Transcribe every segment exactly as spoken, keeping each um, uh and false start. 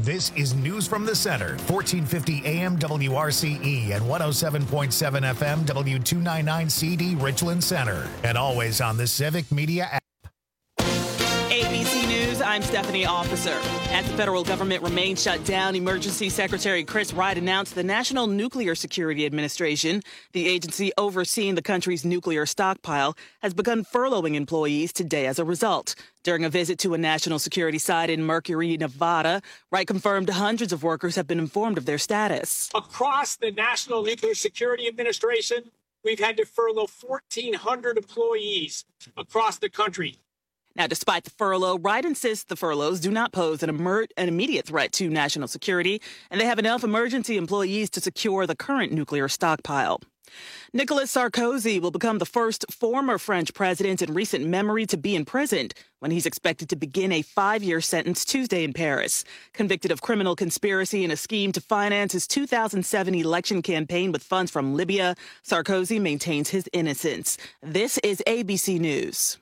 This is News from the Center, fourteen fifty A M W R C E and one oh seven point seven F M W two ninety-nine C D Richland Center. And always on the Civic Media app. A B C News, I'm Stephanie Officer. As the federal government remains shut down, Emergency Secretary Chris Wright announced the National Nuclear Security Administration, the agency overseeing the country's nuclear stockpile, has begun furloughing employees today as a result. During a visit to a national security site in Mercury, Nevada, Wright confirmed hundreds of workers have been informed of their status. Across the National Nuclear Security Administration, we've had to furlough fourteen hundred employees across the country. Now, despite the furlough, Wright insists the furloughs do not pose an, emer- an immediate threat to national security, and they have enough emergency employees to secure the current nuclear stockpile. Nicolas Sarkozy will become the first former French president in recent memory to be imprisoned when he's expected to begin a five-year sentence Tuesday in Paris. Convicted of criminal conspiracy and a scheme to finance his two thousand seven election campaign with funds from Libya, Sarkozy maintains his innocence. This is A B C News.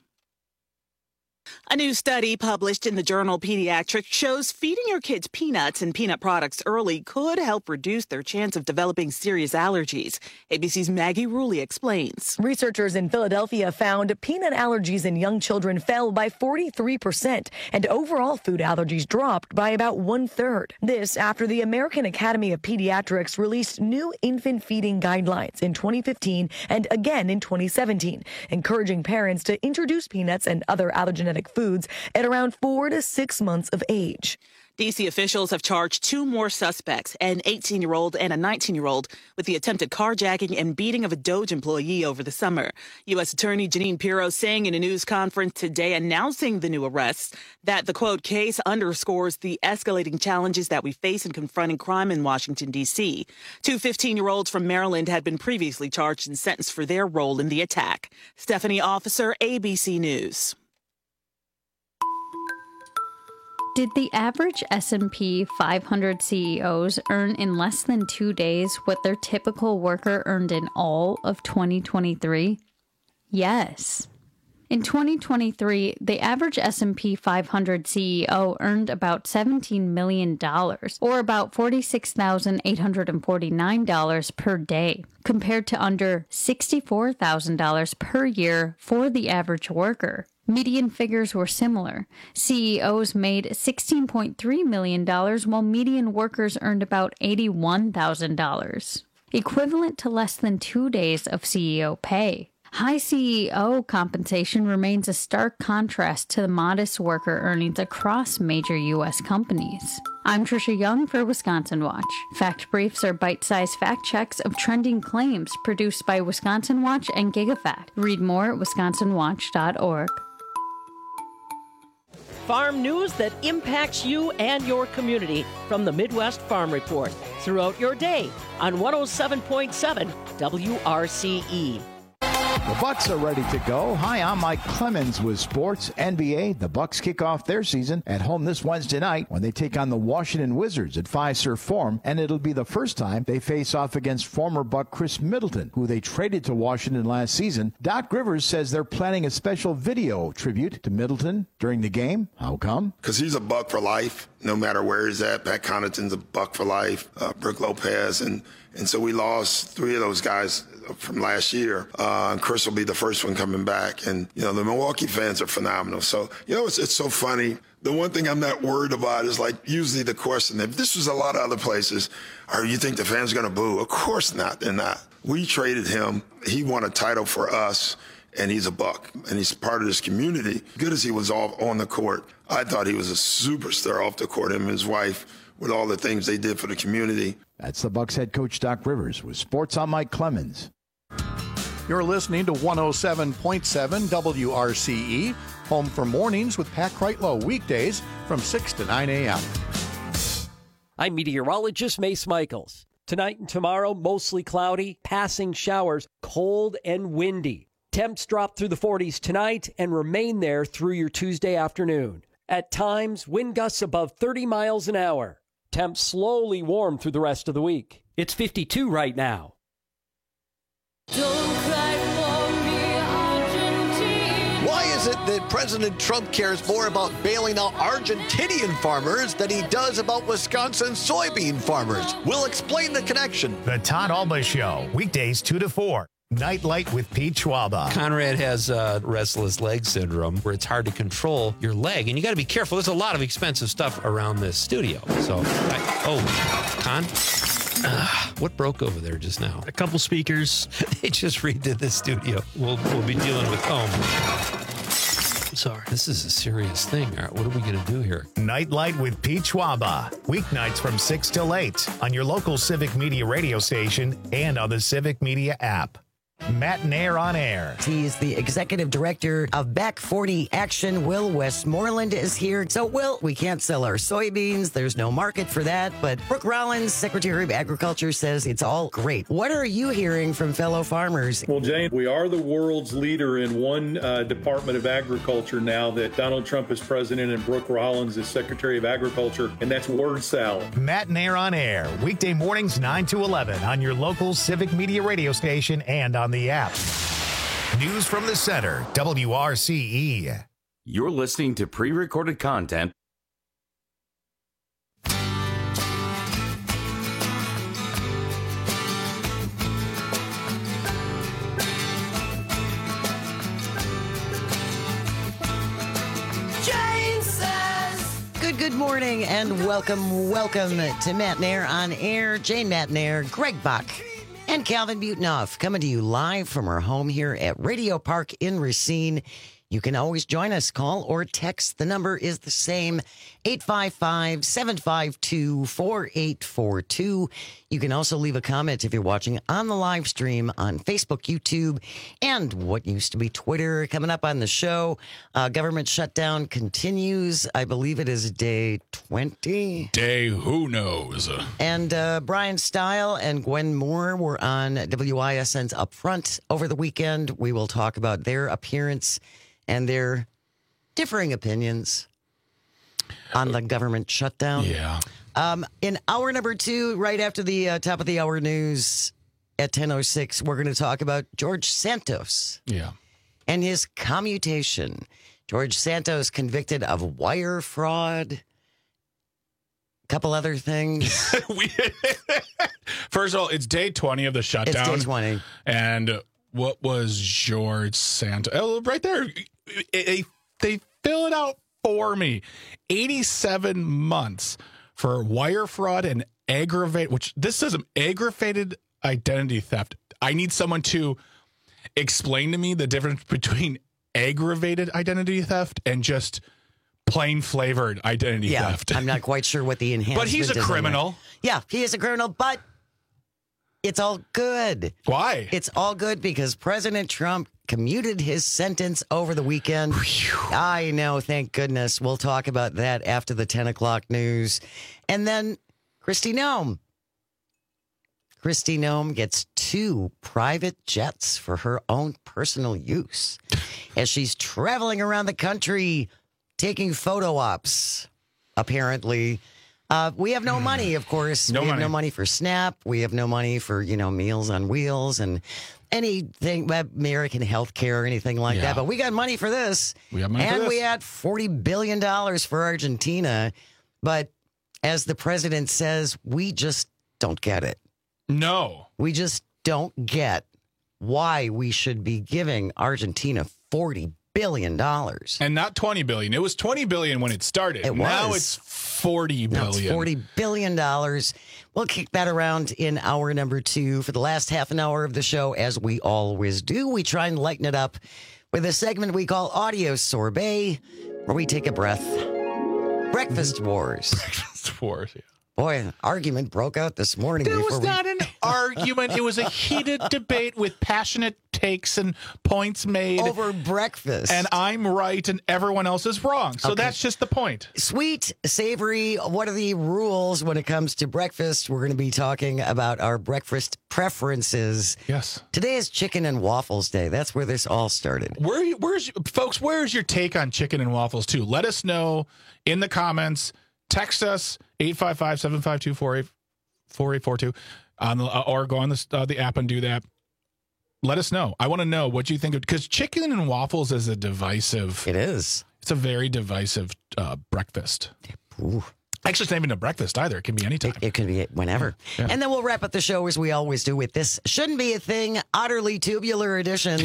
A new study published in the journal Pediatrics shows feeding your kids peanuts and peanut products early could help reduce their chance of developing serious allergies. A B C's Maggie Rulli explains. Researchers in Philadelphia found peanut allergies in young children fell by forty-three percent, and overall food allergies dropped by about one-third. This after the American Academy of Pediatrics released new infant feeding guidelines in twenty fifteen and again in twenty seventeen, encouraging parents to introduce peanuts and other allergenic foods at around four to six months of age. D C officials have charged two more suspects, an eighteen-year-old and a nineteen-year-old, with the attempted carjacking and beating of a Doge employee over the summer. U S Attorney Jeanine Pirro saying in a news conference today announcing the new arrests that the, quote, case underscores the escalating challenges that we face in confronting crime in Washington, D C. Two fifteen-year-olds from Maryland had been previously charged and sentenced for their role in the attack. Stephanie Officer, A B C News. Did the average S and P five hundred C E Os earn in less than two days what their typical worker earned in all of twenty twenty-three? Yes. In twenty twenty-three, the average S and P five hundred C E O earned about seventeen million dollars, or about forty-six thousand eight hundred forty-nine dollars per day, compared to under sixty-four thousand dollars per year for the average worker. Median figures were similar. C E Os made sixteen point three million dollars, while median workers earned about eighty-one thousand dollars, equivalent to less than two days of C E O pay. High C E O compensation remains a stark contrast to the modest worker earnings across major U S companies. I'm Trisha Young for Wisconsin Watch. Fact Briefs are bite-sized fact checks of trending claims produced by Wisconsin Watch and GigaFact. Read more at wisconsin watch dot org. Farm news that impacts you and your community from the Midwest Farm Report throughout your day on one oh seven point seven W R C E. The Bucks are ready to go. Hi, I'm Mike Clemens with Sports N B A. The Bucks kick off their season at home this Wednesday night when they take on the Washington Wizards at Fiserv Forum, and it'll be the first time they face off against former Buck Chris Middleton, who they traded to Washington last season. Doc Rivers says they're planning a special video tribute to Middleton during the game. How come? Because he's a Buck for life, no matter where he's at. Pat Connaughton's a Buck for life, uh, Brook Lopez, and And so we lost three of those guys from last year. Uh, and Chris will be the first one coming back. And, you know, the Milwaukee fans are phenomenal. So, you know, it's, it's so funny. The one thing I'm not worried about is, like, usually the question, if this was a lot of other places, or you think the fans are going to boo? Of course not. They're not. We traded him. He won a title for us, and he's a Buck. And he's part of this community. Good as he was all on the court, I thought he was a superstar off the court, him and his wife, with all the things they did for the community. That's the Bucks head coach, Doc Rivers, with Sports. I'm Mike Clemens. You're listening to one oh seven point seven W R C E, home for mornings with Pat Kreitlow, weekdays from six to nine a.m. I'm meteorologist Mace Michaels. Tonight and tomorrow, mostly cloudy, passing showers, cold and windy. Temps drop through the forties tonight and remain there through your Tuesday afternoon. At times, wind gusts above thirty miles an hour. Temps slowly warm through the rest of the week. It's fifty-two right now. Don't cry for me, Argentina. Why is it that President Trump cares more about bailing out Argentinian farmers than he does about Wisconsin soybean farmers? We'll explain the connection. The Todd Alba Show, weekdays two to four. Nightlight with Pete Schwaba. Conrad has uh, restless leg syndrome where it's hard to control your leg, and you got to be careful. There's a lot of expensive stuff around this studio. So, I, oh, Con, uh, what broke over there just now? A couple speakers. They just redid the studio. We'll we'll be dealing with foam. Sorry. This is a serious thing. All right, what are we going to do here? Nightlight with Pete Schwaba. Weeknights from six till eight on your local Civic Media radio station and on the Civic Media app. Matt Nair on air. He is the executive director of Back forty Action. Will Westmoreland is here. So, Will, we can't sell our soybeans. There's no market for that. But Brooke Rollins, Secretary of Agriculture, says it's all great. What are you hearing from fellow farmers? Well, Jane, we are the world's leader in one uh, Department of Agriculture now that Donald Trump is president and Brooke Rollins is Secretary of Agriculture, and that's word salad. Matt Nair on air. Weekday mornings nine to eleven on your local Civic Media radio station and on the app. News from the center, W R C E. You're listening to pre-recorded content. Jane says, Good, good morning and welcome, welcome to Matt Nair on air. Jane Matt Nair, Greg Bach, and Calvin Butenoff coming to you live from our home here at Radio Park in Racine. You can always join us, call or text. The number is the same, eight five five, seven five two, four eight four two. You can also leave a comment if you're watching on the live stream on Facebook, YouTube, and what used to be Twitter. Coming up on the show, uh, government shutdown continues. I believe it is day twenty. Day who knows? And uh, Brian Stile and Gwen Moore were on W I S N's Upfront over the weekend. We will talk about their appearance and their differing opinions on the government shutdown. Yeah. Um, in hour number two, right after the uh, top of the hour news at ten oh six, we're going to talk about George Santos. Yeah. And his commutation. George Santos convicted of wire fraud, a couple other things. we, First of all, it's day twenty of the shutdown. It's day twenty. And what was George Santos? Oh, right there. They, they fill it out for me. eighty-seven months for wire fraud and aggravate, which this says aggravated identity theft. I need someone to explain to me the difference between aggravated identity theft and just plain flavored identity yeah, theft. I'm not quite sure what the enhancement But he's a is criminal. Yeah, he is a criminal, but it's all good. Why? It's all good because President Trump commuted his sentence over the weekend. I know, thank goodness. We'll talk about that after the ten o'clock news. And then Kristi Noem. Kristi Noem gets two private jets for her own personal use as she's traveling around the country taking photo ops, apparently. Uh, we have no money, of course. No we have money. no money for SNAP. We have no money for, you know, Meals on Wheels and anything, American health care or anything like Yeah. that. But we got money for this. We got money for and this. we had forty billion dollars for Argentina. But as the president says, we just don't get it. No. We just don't get why we should be giving Argentina forty billion dollars. And not twenty billion. It was twenty billion when it started. It Now was. it's forty billion. Now it's forty billion dollars. We'll kick that around in hour number two. For the last half an hour of the show, as we always do, we try and lighten it up with a segment we call Audio Sorbet, where we take a breath. Breakfast Wars. Breakfast Wars, yeah. Boy, an argument broke out this morning. There before was we... not an argument. It was a heated debate with passionate takes and points made. Over breakfast. And I'm right and everyone else is wrong. So Okay. that's just the point. Sweet, savory, what are the rules when it comes to breakfast? We're going to be talking about our breakfast preferences. Yes. Today is Chicken and Waffles Day. That's where this all started. Where, where's folks, where's your take on chicken and waffles too? Let us know in the comments. Text us eight five five, seven five two, four eight four two on the, uh, or go on the, uh, the app and do that. let us know. I want to know what you think of, because chicken and waffles is a divisive. It is. It's a very divisive uh, breakfast. Ooh. Actually, it's not even a breakfast either. It can be anytime. It, it can be whenever. Yeah. And then we'll wrap up the show as we always do with this Shouldn't Be a Thing, Utterly Tubular Edition.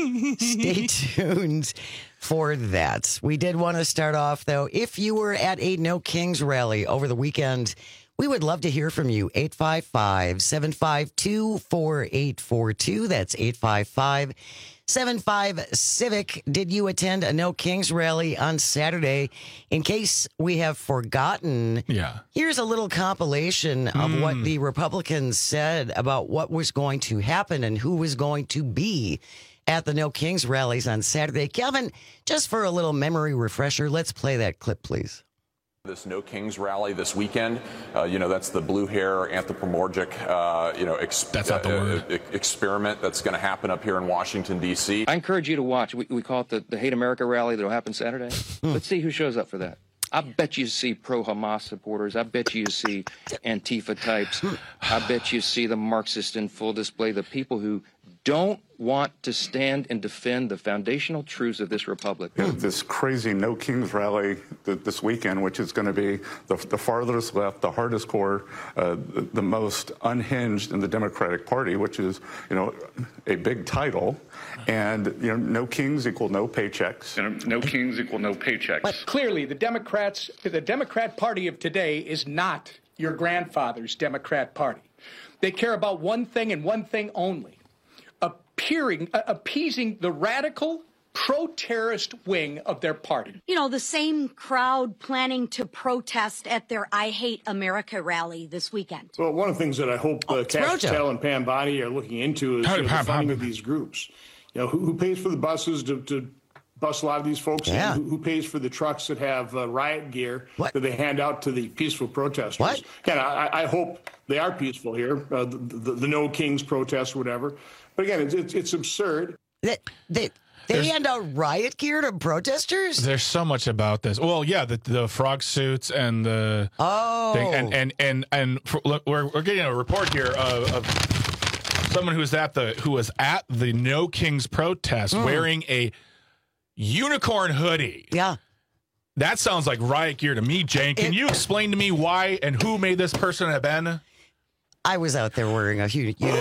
Stay tuned for that. We did want to start off, though. If you were at a No Kings rally over the weekend, we would love to hear from you. eight five five, seven five two, four eight four two. That's eight five five, seven five Civic. Did you attend a No Kings rally on Saturday? In case we have forgotten, yeah. here's a little compilation of mm. what the Republicans said about what was going to happen and who was going to be at the No Kings rallies on Saturday. Calvin, just for a little memory refresher, let's play that clip, please. This No Kings rally this weekend, uh, you know, that's the blue hair anthropomorphic, uh, you know, ex- that's not the word. Uh, experiment that's going to happen up here in Washington, D C. I encourage you to watch. We, we call it the, the Hate America rally that'll happen Saturday. Let's see who shows up for that. I bet you see pro-Hamas supporters. I bet you see Antifa types. I bet you see the Marxists in full display, the people who don't want to stand and defend the foundational truths of this republic. Yeah, this crazy No Kings rally th- this weekend, which is going to be the, the farthest left, the hardest core, uh, the, the most unhinged in the Democratic Party, which is, you know, a big title. And, you know, no kings equal no paychecks. And no kings equal no paychecks. But clearly, the Democrats, the Democrat Party of today is not your grandfather's Democrat Party. They care about one thing and one thing only. Appearing, uh, appeasing the radical pro-terrorist wing of their party. You know, the same crowd planning to protest at their I Hate America rally this weekend. Well, one of the things that I hope uh, Cash Patel and Pam Bondi are looking into is you know, the funding of these groups. You know, who, who pays for the buses to, to bus a lot of these folks? Yeah. Who, who pays for the trucks that have uh, riot gear what? that they hand out to the peaceful protesters? What? Again, I, I hope they are peaceful here, uh, the, the, the No Kings protest or whatever. But again, it's, it's, it's absurd. They, they, they hand out riot gear to protesters? There's so much about this. Well, yeah, the the frog suits and the oh, thing, and and and and for, look, we're we're getting a report here of, of someone who's at the who was at the No Kings protest mm. wearing a unicorn hoodie. Yeah. That sounds like riot gear to me, Jane. Can it, you explain to me why and who may this person have been? I was out there wearing a uni- unicorn.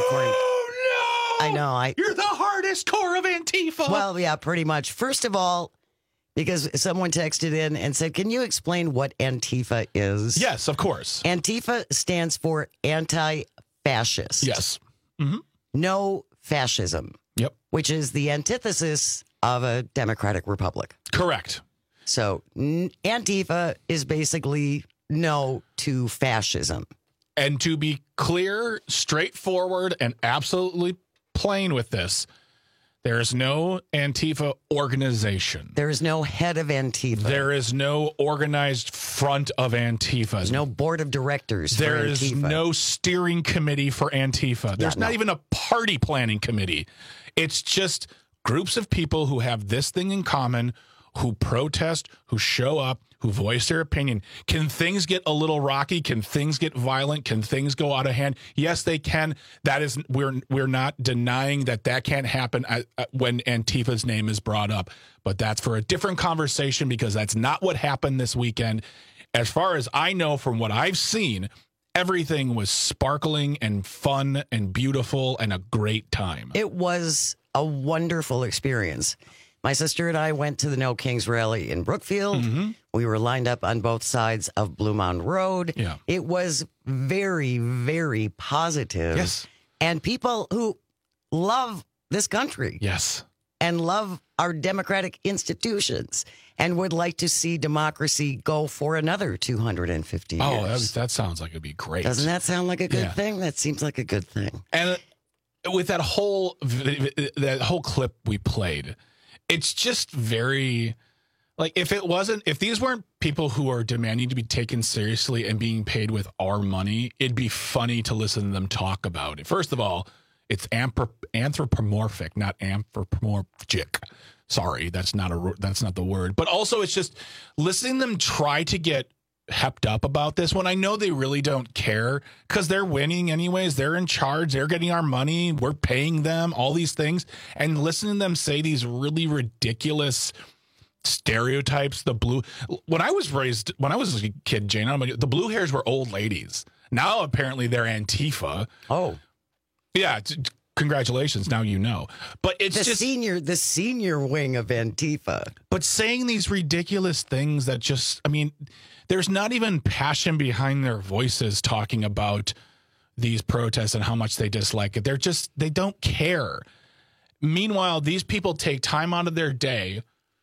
Oh, no! I know. I, You're the hardest core of Antifa. Well, yeah, pretty much. First of all, because someone texted in and said, can you explain what Antifa is? Yes, of course. Antifa stands for anti-fascist. Yes. Mm-hmm. No fascism. Yep. Which is the antithesis of a democratic republic. Correct. So n- Antifa is basically no to fascism. And to be clear, straightforward, and absolutely plain with this, there is no Antifa organization. There is no head of Antifa. There is no organized front of Antifa. There's no board of directors There for is Antifa. no steering committee for Antifa. There's Yeah, not no. even a party planning committee. It's just groups of people who have this thing in common, who protest, who show up, who voice their opinion. Can things get a little rocky? Can things get violent? Can things go out of hand? Yes, they can. That is, we're we're not denying that that can't happen at, at, when Antifa's name is brought up. But that's for a different conversation because that's not what happened this weekend. As far as I know from what I've seen, everything was sparkling and fun and beautiful and a great time. It was a wonderful experience. My sister and I went to the No Kings rally in Brookfield. Mm-hmm. We were lined up on both sides of Blue Mound Road. Yeah. It was very, very positive. Yes. And people who love this country. Yes. And love our democratic institutions and would like to see democracy go for another two hundred fifty years. Oh, that, was, that sounds like it'd be great. Doesn't that sound like a good Yeah. thing? That seems like a good thing. And with that whole that whole clip we played, it's just very like if it wasn't if these weren't people who are demanding to be taken seriously and being paid with our money, it'd be funny to listen to them talk about it. First of all, it's anthrop- anthropomorphic, not anthropomorphic. Sorry, that's not a that's not the word. But also, it's just listening to them try to get hepped up about this when I know they really don't care because they're winning anyways. They're in charge. They're getting our money. We're paying them, all these things. And listening to them say these really ridiculous stereotypes. The blue, when I was raised, when I was a kid, Jane, I'm like, the blue hairs were old ladies. Now apparently they're Antifa. Oh. Yeah. T- Congratulations. Now you know. But it's the just senior, the senior wing of Antifa. But saying these ridiculous things that just, I mean, there's not even passion behind their voices talking about these protests and how much they dislike it. They're just, they don't care. Meanwhile, these people take time out of their day.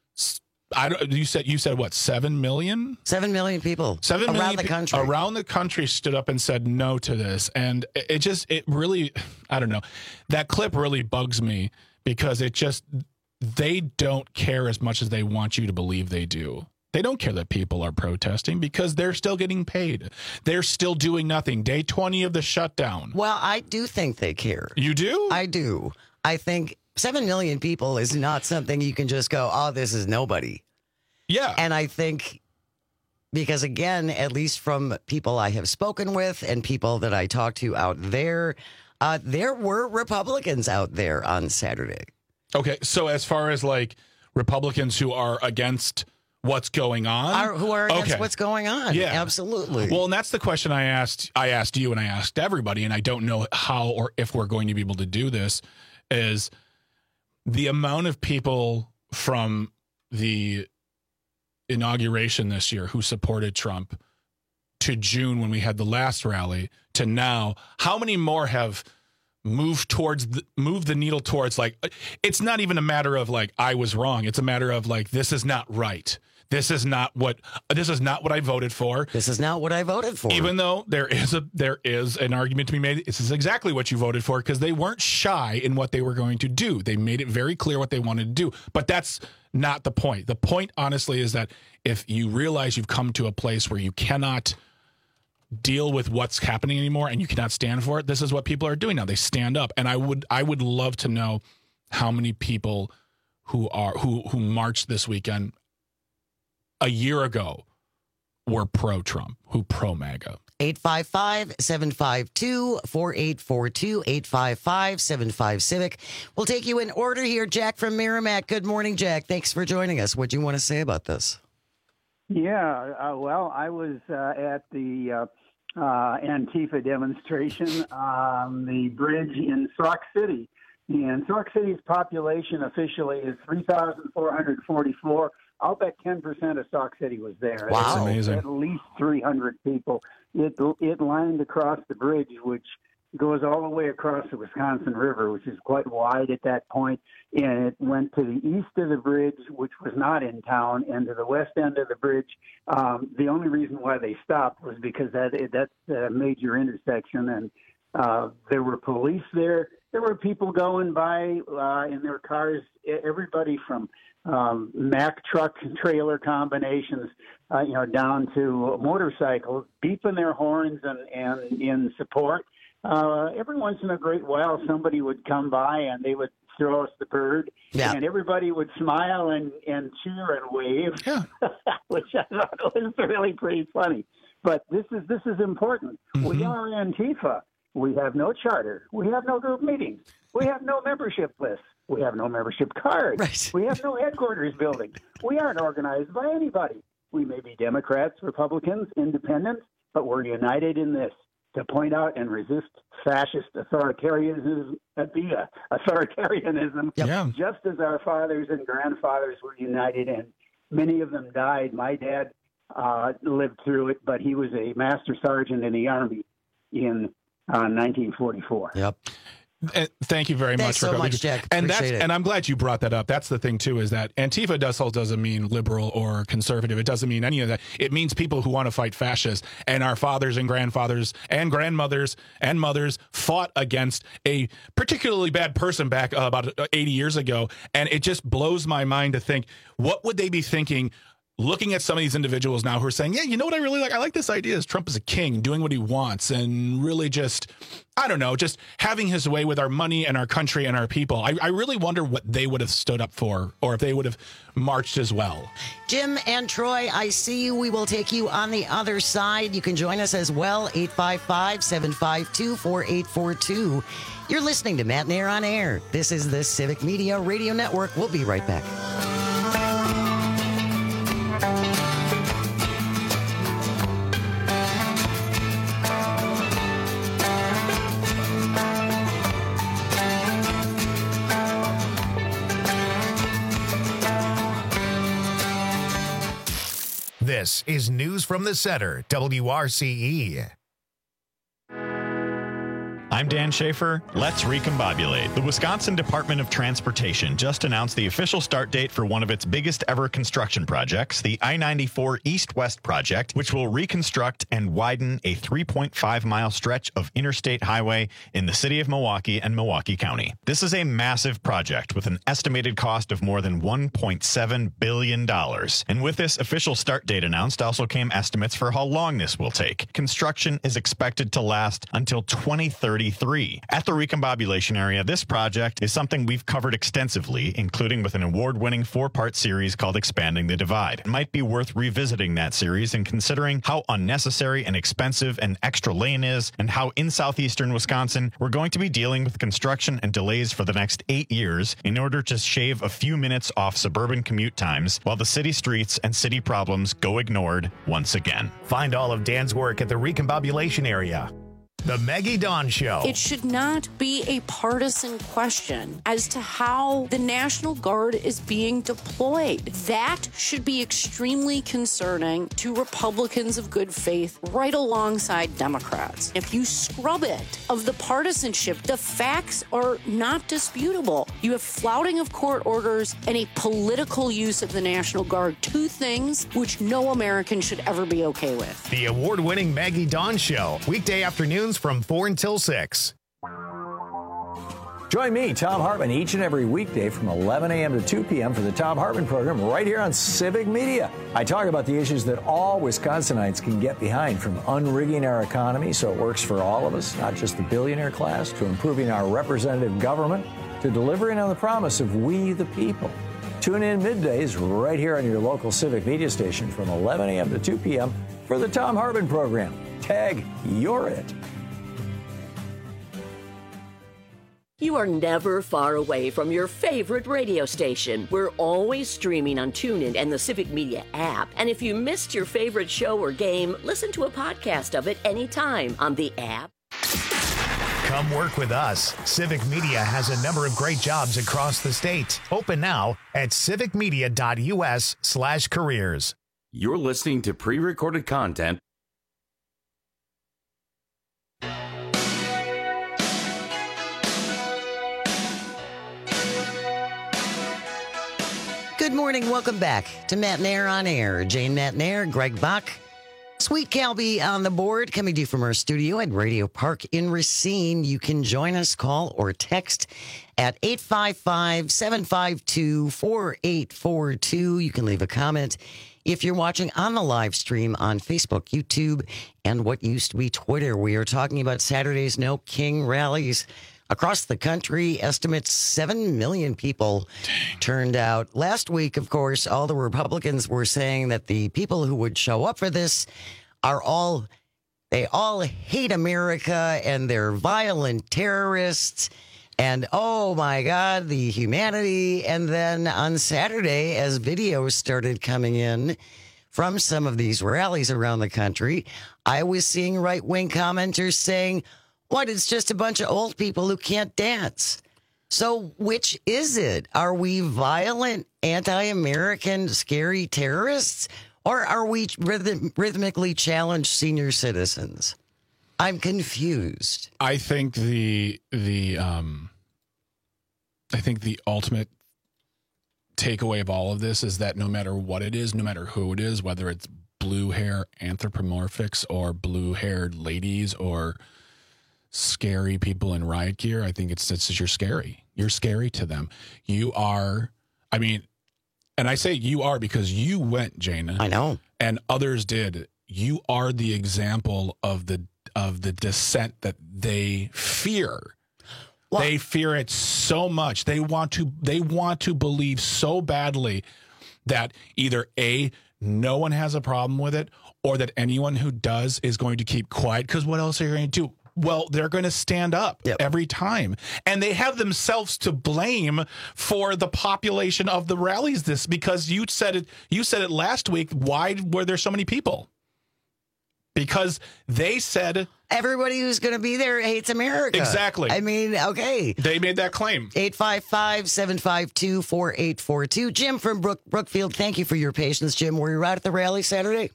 I don't, you said, you said what, seven million? Seven million people. Seven around million the pe- country. Around the country stood up and said no to this. And it, it just, it really, I don't know. That clip really bugs me because it just, they don't care as much as they want you to believe they do. They don't care that people are protesting because they're still getting paid. They're still doing nothing. Day twenty of the shutdown. Well, I do think they care. You do? I do. I think seven million people is not something you can just go, oh, this is nobody. Yeah. And I think because, again, at least from people I have spoken with and people that I talked to out there, uh, there were Republicans out there on Saturday. Okay. So as far as like Republicans who are against what's going on, Are, who are against okay. what's going on. Yeah, absolutely. Well, and that's the question I asked. I asked you and I asked everybody, and I don't know how or if we're going to be able to do this. Is the amount of people from the inauguration this year who supported Trump to June when we had the last rally to now, how many more have moved towards the, move the needle towards like, it's not even a matter of like, I was wrong. It's a matter of like, this is not right. This is not what, this is not what I voted for. This is not what I voted for. Even though there is a, there is an argument to be made. This is exactly what you voted for because they weren't shy in what they were going to do. They made it very clear what they wanted to do, but that's not the point. The point, honestly, is that if you realize you've come to a place where you cannot deal with what's happening anymore and you cannot stand for it, this is what people are doing now. They stand up. And I would, I would love to know how many people who are, who, who marched this weekend a year ago were pro-Trump, who pro-MAGA. eight five five, seven five two, four eight four two, eight five five, seven five Civic. We'll take you in order here. Jack from Merrimack. Good morning, Jack. Thanks for joining us. What do you want to say about this? Yeah, uh, well, I was uh, at the uh, uh, Antifa demonstration on the bridge in Sauk City. And Sauk City's population officially is three thousand four hundred forty-four. I'll bet ten percent of Sauk City was there. Wow. That's amazing. At least three hundred people. It, it lined across the bridge, which goes all the way across the Wisconsin River, which is quite wide at that point. And it went to the east of the bridge, which was not in town, and to the west end of the bridge. Um, the only reason why they stopped was because that that's a major intersection, and uh, there were police there. There were people going by uh, in their cars, everybody from um, Mack truck and trailer combinations, uh, you know, down to motorcycles, beeping their horns and, and in support. Uh, every once in a great while, somebody would come by and they would throw us the bird, yeah. and everybody would smile and, and cheer and wave, yeah. which I thought was really pretty funny. But this is this is important. Mm-hmm. We are Antifa. We have no charter. We have no group meetings. We have no membership lists. We have no membership cards. Right. We have no headquarters building. We aren't organized by anybody. We may be Democrats, Republicans, independents, but we're united in this, to point out and resist fascist authoritarianism, authoritarianism yeah. just as our fathers and grandfathers were united, and many of them died. My dad uh, lived through it, but he was a master sergeant in the Army in uh, nineteen forty-four. Yep. And thank you very Thanks much for so much, Jack. And that's Appreciate it. and I'm glad you brought that up. That's the thing too, is that Antifa does doesn't mean liberal or conservative. It doesn't mean any of that. It means people who want to fight fascists. And our fathers and grandfathers and grandmothers and mothers fought against a particularly bad person back uh, about eighty years ago. And it just blows my mind to think, what would they be thinking looking at some of these individuals now who are saying, yeah, you know what I really like? I like this idea is Trump is a king doing what he wants and really just, I don't know, just having his way with our money and our country and our people. I, I really wonder what they would have stood up for or if they would have marched as well. Jim and Troy, I see you. We will take you on the other side. You can join us as well, eight five five, seven five two, four eight four two. You're listening to Matt Nair on Air. This is the Civic Media Radio Network. We'll be right back. This is News from the Center, W R C E. I'm Dan Schaefer. Let's recombobulate. The Wisconsin Department of Transportation just announced the official start date for one of its biggest ever construction projects, the I ninety-four East-West project, which will reconstruct and widen a three point five mile stretch of interstate highway in the city of Milwaukee and Milwaukee County. This is a massive project with an estimated cost of more than one point seven billion dollars. And with this official start date announced also came estimates for how long this will take. Construction is expected to last until twenty thirty-three. At the recombobulation area, this project is something we've covered extensively, including with an award-winning four-part series called Expanding the Divide. It might be worth revisiting that series and considering how unnecessary and expensive an extra lane is and how in southeastern Wisconsin we're going to be dealing with construction and delays for the next eight years in order to shave a few minutes off suburban commute times while the city streets and city problems go ignored once again. Find all of Dan's work at the recombobulation area. The Maggie Dawn Show. It should not be a partisan question as to how the National Guard is being deployed. That should be extremely concerning to Republicans of good faith right alongside Democrats. If you scrub it of the partisanship, the facts are not disputable. You have flouting of court orders and a political use of the National Guard, two things which no American should ever be okay with. The award-winning Maggie Dawn Show, weekday afternoons from four until six. Join me, Tom Hartman, each and every weekday from eleven a.m. to two p.m. for the Tom Hartman program right here on Civic Media. I talk about the issues that all Wisconsinites can get behind, from unrigging our economy so it works for all of us, not just the billionaire class, to improving our representative government, to delivering on the promise of we the people. Tune in middays right here on your local Civic Media station from eleven a.m. to two p.m. for the Tom Hartman program. Tag, you're it. You are never far away from your favorite radio station. We're always streaming on TuneIn and the Civic Media app. And if you missed your favorite show or game, listen to a podcast of it anytime on the app. Come work with us. Civic Media has a number of great jobs across the state. Open now at civicmedia.us slash careers. You're listening to pre-recorded content. Good morning. Welcome back to Matt Nair on Air. Jane Matt Nair, Greg Bach, Sweet Calby on the board, coming to you from our studio at Radio Park in Racine. You can join us, call or text at eight five five, seven five two, four eight four two. You can leave a comment if you're watching on the live stream on Facebook, YouTube, and what used to be Twitter. We are talking about Saturday's No King rallies across the country. Estimates seven million people Dang. turned out. Last week, of course, all the Republicans were saying that the people who would show up for this are all, they all hate America and they're violent terrorists. And oh my God, the humanity. And then on Saturday, as videos started coming in from some of these rallies around the country, I was seeing right-wing commenters saying, what, it's just a bunch of old people who can't dance. So which is it? Are we violent, anti-American, scary terrorists? Or are we rhythm- rhythmically challenged senior citizens? I'm confused. I think the the um, I think the ultimate takeaway of all of this is that no matter what it is, no matter who it is, whether it's blue hair anthropomorphics or blue haired ladies or scary people in riot gear, I think it's it's you're scary. You're scary to them. You are. I mean, and I say you are because you went, Jana. I know. And others did. You are the example of the of the dissent that they fear. Well, they fear it so much. They want to they want to believe so badly that either A, no one has a problem with it, or that anyone who does is going to keep quiet, because what else are you going to do? Well, they're going to stand up yep. every time. And they have themselves to blame for the population of the rallies this, because you said it you said it last week. Why were there so many people? Because they said everybody who's going to be there hates America. Exactly. I mean, okay. They made that claim. eight five five, seven five two, four eight four two. Jim from Brook, Brookfield, thank you for your patience, Jim. Were you out at the rally Saturday?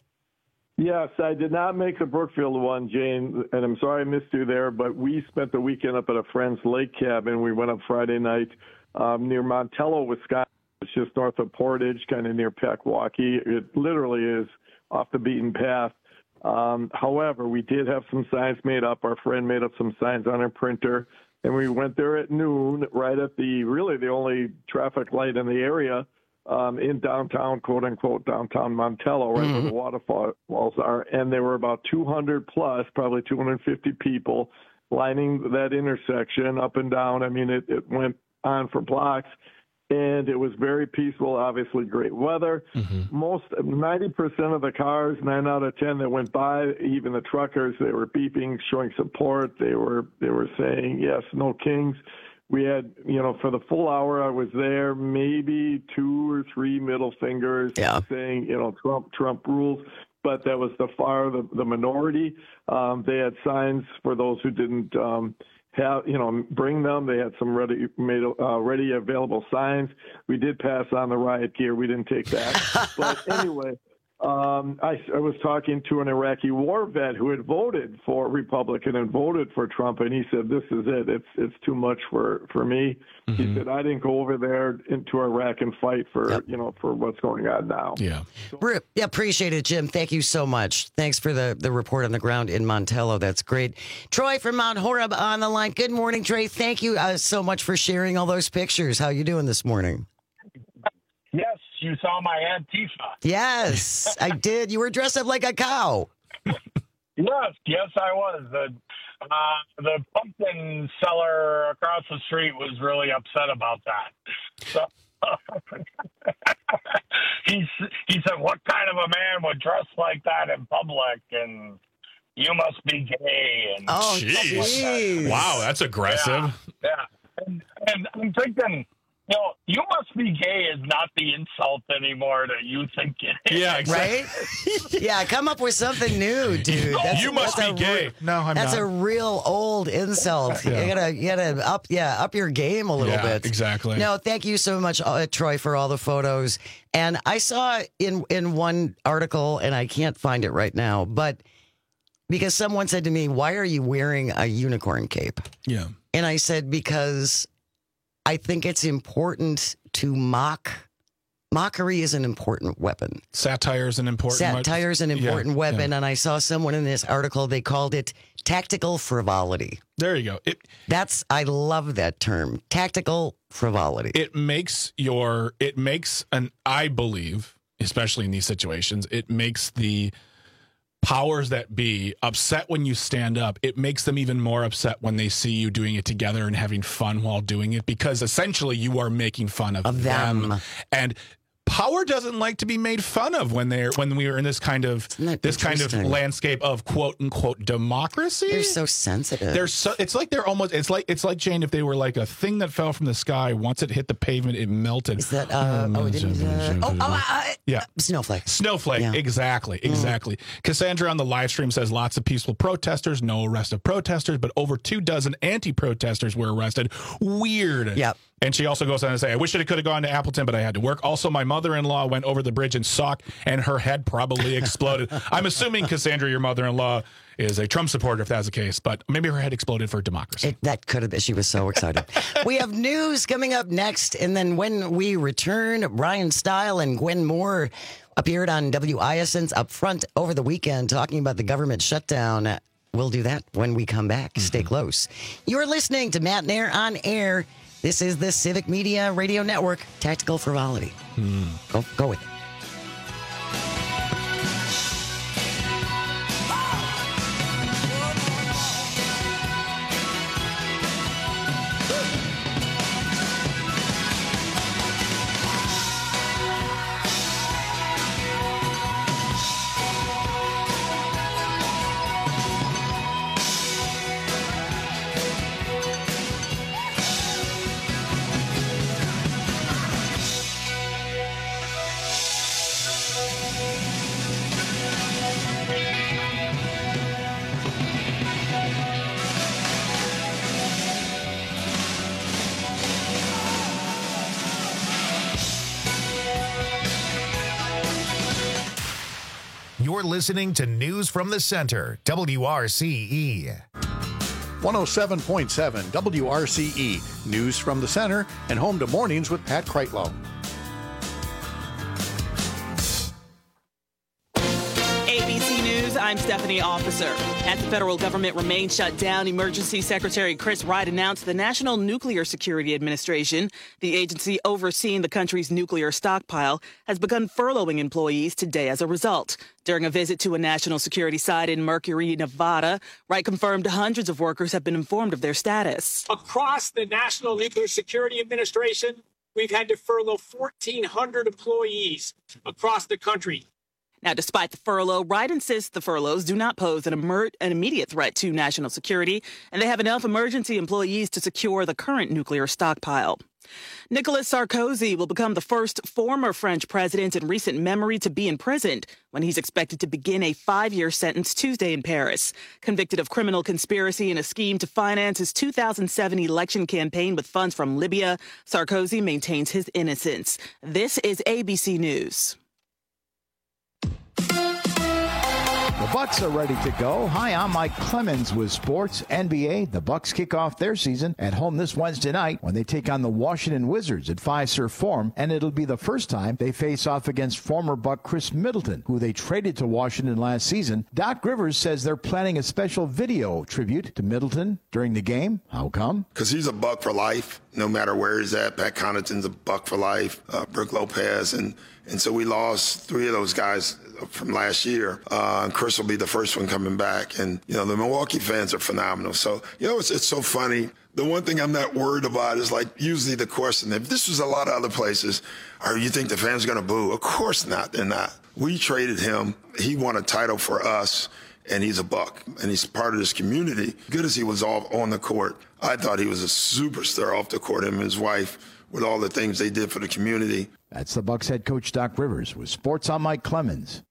Yes, I did not make the Brookfield one, Jane, and I'm sorry I missed you there, but we spent the weekend up at a friend's lake cabin. We went up Friday night um, near Montello, Wisconsin. It's just north of Portage, kind of near Peckwaukee. It literally is off the beaten path. Um, however, we did have some signs made up. Our friend made up some signs on her printer, and we went there at noon, right at the really the only traffic light in the area. Um, in downtown, quote unquote, downtown Montello, right mm-hmm. where the waterfalls are. And there were about two hundred plus, probably two hundred fifty people lining that intersection up and down. I mean, it, it went on for blocks, and it was very peaceful, obviously great weather. Mm-hmm. Most, ninety percent of the cars, nine out of ten that went by, even the truckers, they were beeping, showing support. They were, they were saying, yes, no kings. We had, you know, for the full hour I was there, maybe two or three middle fingers yeah. saying, you know, Trump, Trump rules. But that was the far, the, the minority. Um, they had signs for those who didn't um, have, you know, bring them. They had some ready, made, uh, ready available signs. We did pass on the riot gear. We didn't take that. But anyway. Um, I, I was talking to an Iraqi war vet who had voted for Republican and voted for Trump, and he said, "This is it. It's it's too much for for me." Mm-hmm. He said, "I didn't go over there into Iraq and fight for yep. you know for what's going on now." Yeah, so, yeah, appreciate it, Jim. Thank you so much. Thanks for the the report on the ground in Montello. That's great. Troy from Mount Horeb on the line. Good morning, Trey. Thank you uh, so much for sharing all those pictures. How you doing this morning? Yes, you saw my Antifa. Yes, I did. You were dressed up like a cow. Yes, yes, I was. The uh, the pumpkin seller across the street was really upset about that. So he he said, "What kind of a man would dress like that in public?" And you must be gay. And oh, jeez! Wow, that's aggressive. Yeah, yeah. And, and I'm thinking. You know, you must be gay is not the insult anymore that you think it is. Yeah, exactly. Right? Yeah, come up with something new, dude. That's, you must be gay. Re- no, I'm that's not. That's a real old insult. Yeah. You gotta, you gotta up, yeah, up your game a little yeah, bit. Exactly. No, thank you so much, uh, Troy, for all the photos. And I saw in in one article, and I can't find it right now, but because someone said to me, "Why are you wearing a unicorn cape?" Yeah, and I said because I think it's important to mock. Mockery is an important weapon. Satire is an important weapon. Satire is an important yeah, weapon. Yeah. And I saw someone in this article, they called it tactical frivolity. There you go. It, That's, I love that term, tactical frivolity. It makes your, it makes an, I believe, especially in these situations, it makes the powers that be upset when you stand up. It makes them even more upset when they see you doing it together and having fun while doing it, because essentially you are making fun of, of them. them. And power doesn't like to be made fun of when they're when we are in this kind of this kind of landscape of quote unquote democracy. They're so sensitive. They're so it's like they're almost it's like it's like Jane, if they were like a thing that fell from the sky. Once it hit the pavement, it melted. Is that uh, oh, it didn't, uh, oh, oh uh, yeah, snowflake. Snowflake, yeah. exactly, exactly. Mm. Cassandra on the live stream says lots of peaceful protesters, no arrest of protesters, but over two dozen anti-protesters were arrested. Weird. Yep. And she also goes on to say, I wish it could have gone to Appleton, but I had to work. Also, my mother-in-law went over the bridge in sock, and her head probably exploded. I'm assuming, Cassandra, your mother-in-law is a Trump supporter, if that's the case, but maybe her head exploded for democracy. It, that could have been. She was so excited. We have news coming up next, and then when we return, Brian Style and Gwen Moore appeared on W I S N's Up Front over the weekend talking about the government shutdown. We'll do that when we come back. Mm-hmm. Stay close. You're listening to Matt Nair on Air. This is the Civic Media Radio Network. Tactical frivolity. Hmm. Go, go with it. You're listening to News from the Center, W R C E. one oh seven point seven W R C E, News from the Center, and home to Mornings with Pat Kreitlow. A B C News, I'm Stephanie Officer. As the federal government remains shut down, Emergency Secretary Chris Wright announced the National Nuclear Security Administration, the agency overseeing the country's nuclear stockpile, has begun furloughing employees today as a result. During a visit to a national security site in Mercury, Nevada, Wright confirmed hundreds of workers have been informed of their status. Across the National Nuclear Security Administration, we've had to furlough fourteen hundred employees across the country. Now, despite the furlough, Wright insists the furloughs do not pose an, emer- an immediate threat to national security, and they have enough emergency employees to secure the current nuclear stockpile. Nicolas Sarkozy will become the first former French president in recent memory to be imprisoned when he's expected to begin a five-year sentence Tuesday in Paris. Convicted of criminal conspiracy and a scheme to finance his two thousand seven election campaign with funds from Libya, Sarkozy maintains his innocence. This is A B C News. The Bucks are ready to go. Hi, I'm Mike Clemens with Sports N B A. The Bucks kick off their season at home this Wednesday night when they take on the Washington Wizards at Fiserv Forum, and it'll be the first time they face off against former Buck Chris Middleton, who they traded to Washington last season. Doc Rivers says they're planning a special video tribute to Middleton during the game. How come? Because he's a Buck for life, no matter where he's at. Pat Connaughton's a Buck for life, uh, Brook Lopez, and and so we lost three of those guys from last year. Uh, and Chris will be the first one coming back. And, you know, the Milwaukee fans are phenomenal. So, you know, it's, it's so funny. The one thing I'm not worried about is, like, usually the question, if this was a lot of other places, are you think the fans are going to boo? Of course not. They're not. We traded him. He won a title for us, and he's a Buck, and he's part of this community. Good as he was off on the court, I thought he was a superstar off the court, him and his wife, with all the things they did for the community. That's the Bucks head coach Doc Rivers with Sports on Mike Clemens.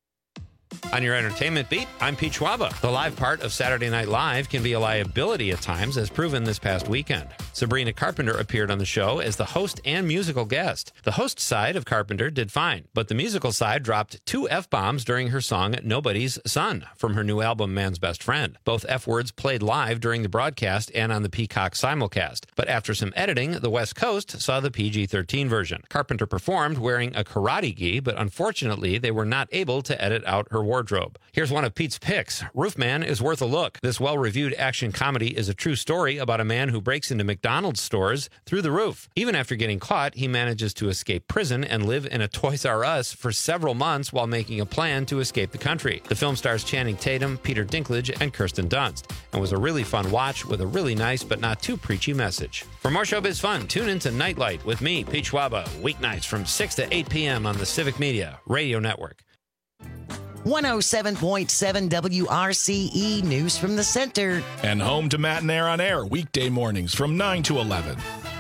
On your entertainment beat, I'm Pete Schwaba. The live part of Saturday Night Live can be a liability at times, as proven this past weekend. Sabrina Carpenter appeared on the show as the host and musical guest. The host side of Carpenter did fine, but the musical side dropped two F-bombs during her song Nobody's Son from her new album Man's Best Friend. Both F-words played live during the broadcast and on the Peacock simulcast, but after some editing, the West Coast saw the P G thirteen version. Carpenter performed wearing a karate gi, but unfortunately they were not able to edit out her wardrobe. Here's one of Pete's picks. Roofman is worth a look. This well-reviewed action comedy is a true story about a man who breaks into McDonald's stores through the roof. Even after getting caught, he manages to escape prison and live in a Toys R Us for several months while making a plan to escape the country. The film stars Channing Tatum, Peter Dinklage, and Kirsten Dunst, and was a really fun watch with a really nice but not too preachy message. For more showbiz fun, tune into Nightlight with me, Pete Schwaba, weeknights from six to eight p.m. on the Civic Media Radio Network. one oh seven point seven W R C E, News from the Center. And home to Matt and Air on Air, weekday mornings from nine to eleven.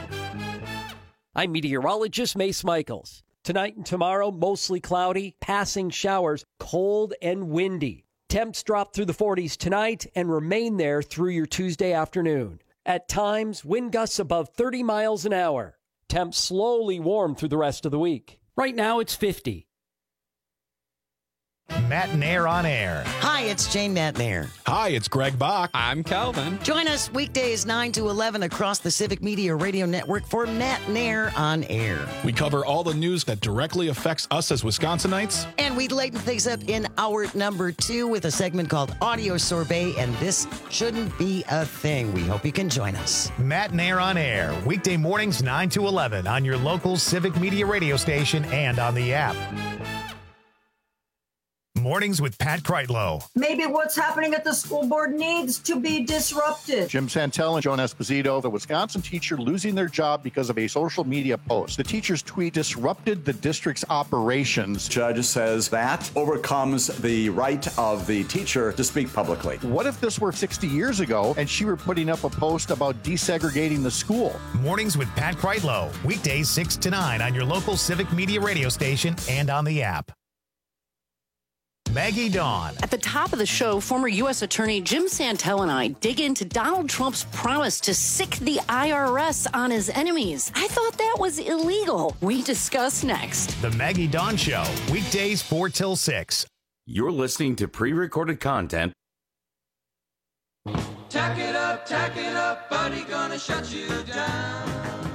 I'm meteorologist Mace Michaels. Tonight and tomorrow, mostly cloudy, passing showers, cold and windy. Temps drop through the forties tonight and remain there through your Tuesday afternoon. At times, wind gusts above thirty miles an hour. Temps slowly warm through the rest of the week. Right now, it's fifty. Matt Nair on Air. Hi, it's Jane Matt Nair. Hi, it's Greg Bach. I'm Calvin. Join us weekdays nine to eleven across the Civic Media Radio Network for Matt Nair on Air. We cover all the news that directly affects us as Wisconsinites. And we lighten things up in hour number two with a segment called Audio Sorbet, and this shouldn't be a thing. We hope you can join us. Matt Nair on Air, weekday mornings nine to eleven on your local Civic Media radio station and on the app. Mornings with Pat Kreitlow. Maybe what's happening at the school board needs to be disrupted. Jim Santel and Joan Esposito, the Wisconsin teacher losing their job because of a social media post. The teacher's tweet disrupted the district's operations. Judge says that overcomes the right of the teacher to speak publicly. What if this were sixty years ago and she were putting up a post about desegregating the school? Mornings with Pat Kreitlow, weekdays six to nine on your local Civic Media radio station and on the app. Maggie Dawn. At the top of the show, former U S Attorney Jim Santel and I dig into Donald Trump's promise to sick the I R S on his enemies. I thought that was illegal. We discuss next. The Maggie Dawn Show, weekdays four till six. You're listening to pre-recorded content. Tack it up, tack it up, buddy, gonna shut you down.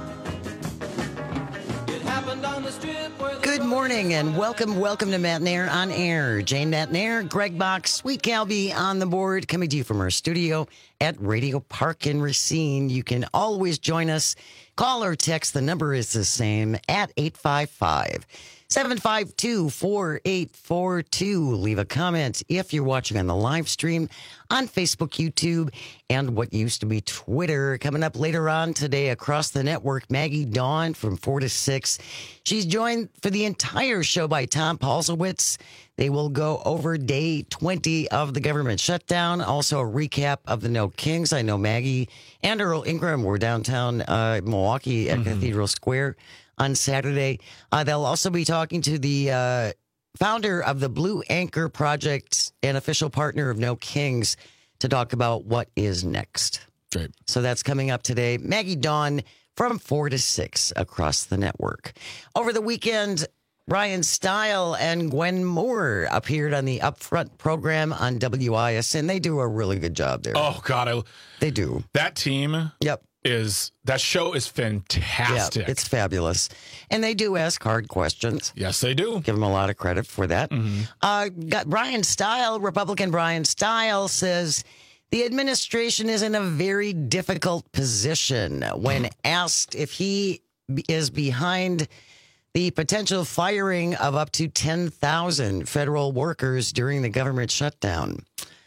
It happened on the strip where the Good morning and welcome, welcome to Matt Nair on Air. Jane Matt Nair, Greg Bach, Sweet Calby on the board, coming to you from our studio at Radio Park in Racine. You can always join us. Call or text. The number is the same at eight five five, seven five two, four eight four two. Leave a comment if you're watching on the live stream on Facebook, YouTube, and what used to be Twitter. Coming up later on today across the network, Maggie Dawn from four to six. She's joined for the entire show by Tom Paulsowitz. They will go over day twenty of the government shutdown. Also a recap of the No Kings. I know Maggie and Earl Ingram were downtown uh, Milwaukee at mm-hmm. Cathedral Square on Saturday. Uh, they'll also be talking to the uh, founder of the Blue Anchor Project and official partner of No Kings to talk about what is next. Great. So that's coming up today. Maggie Dawn from four to six across the network. Over the weekend, Ryan Stile and Gwen Moore appeared on the Upfront program on W I S N. They do a really good job there. Oh, God. I, they do. That team. Yep. Is that show is fantastic. Yeah, it's fabulous. And they do ask hard questions. Yes, they do. Give them a lot of credit for that. Mm-hmm. Uh, got Brian Stile, Republican Brian Stile, says the administration is in a very difficult position when asked if he is behind the potential firing of up to ten thousand federal workers during the government shutdown.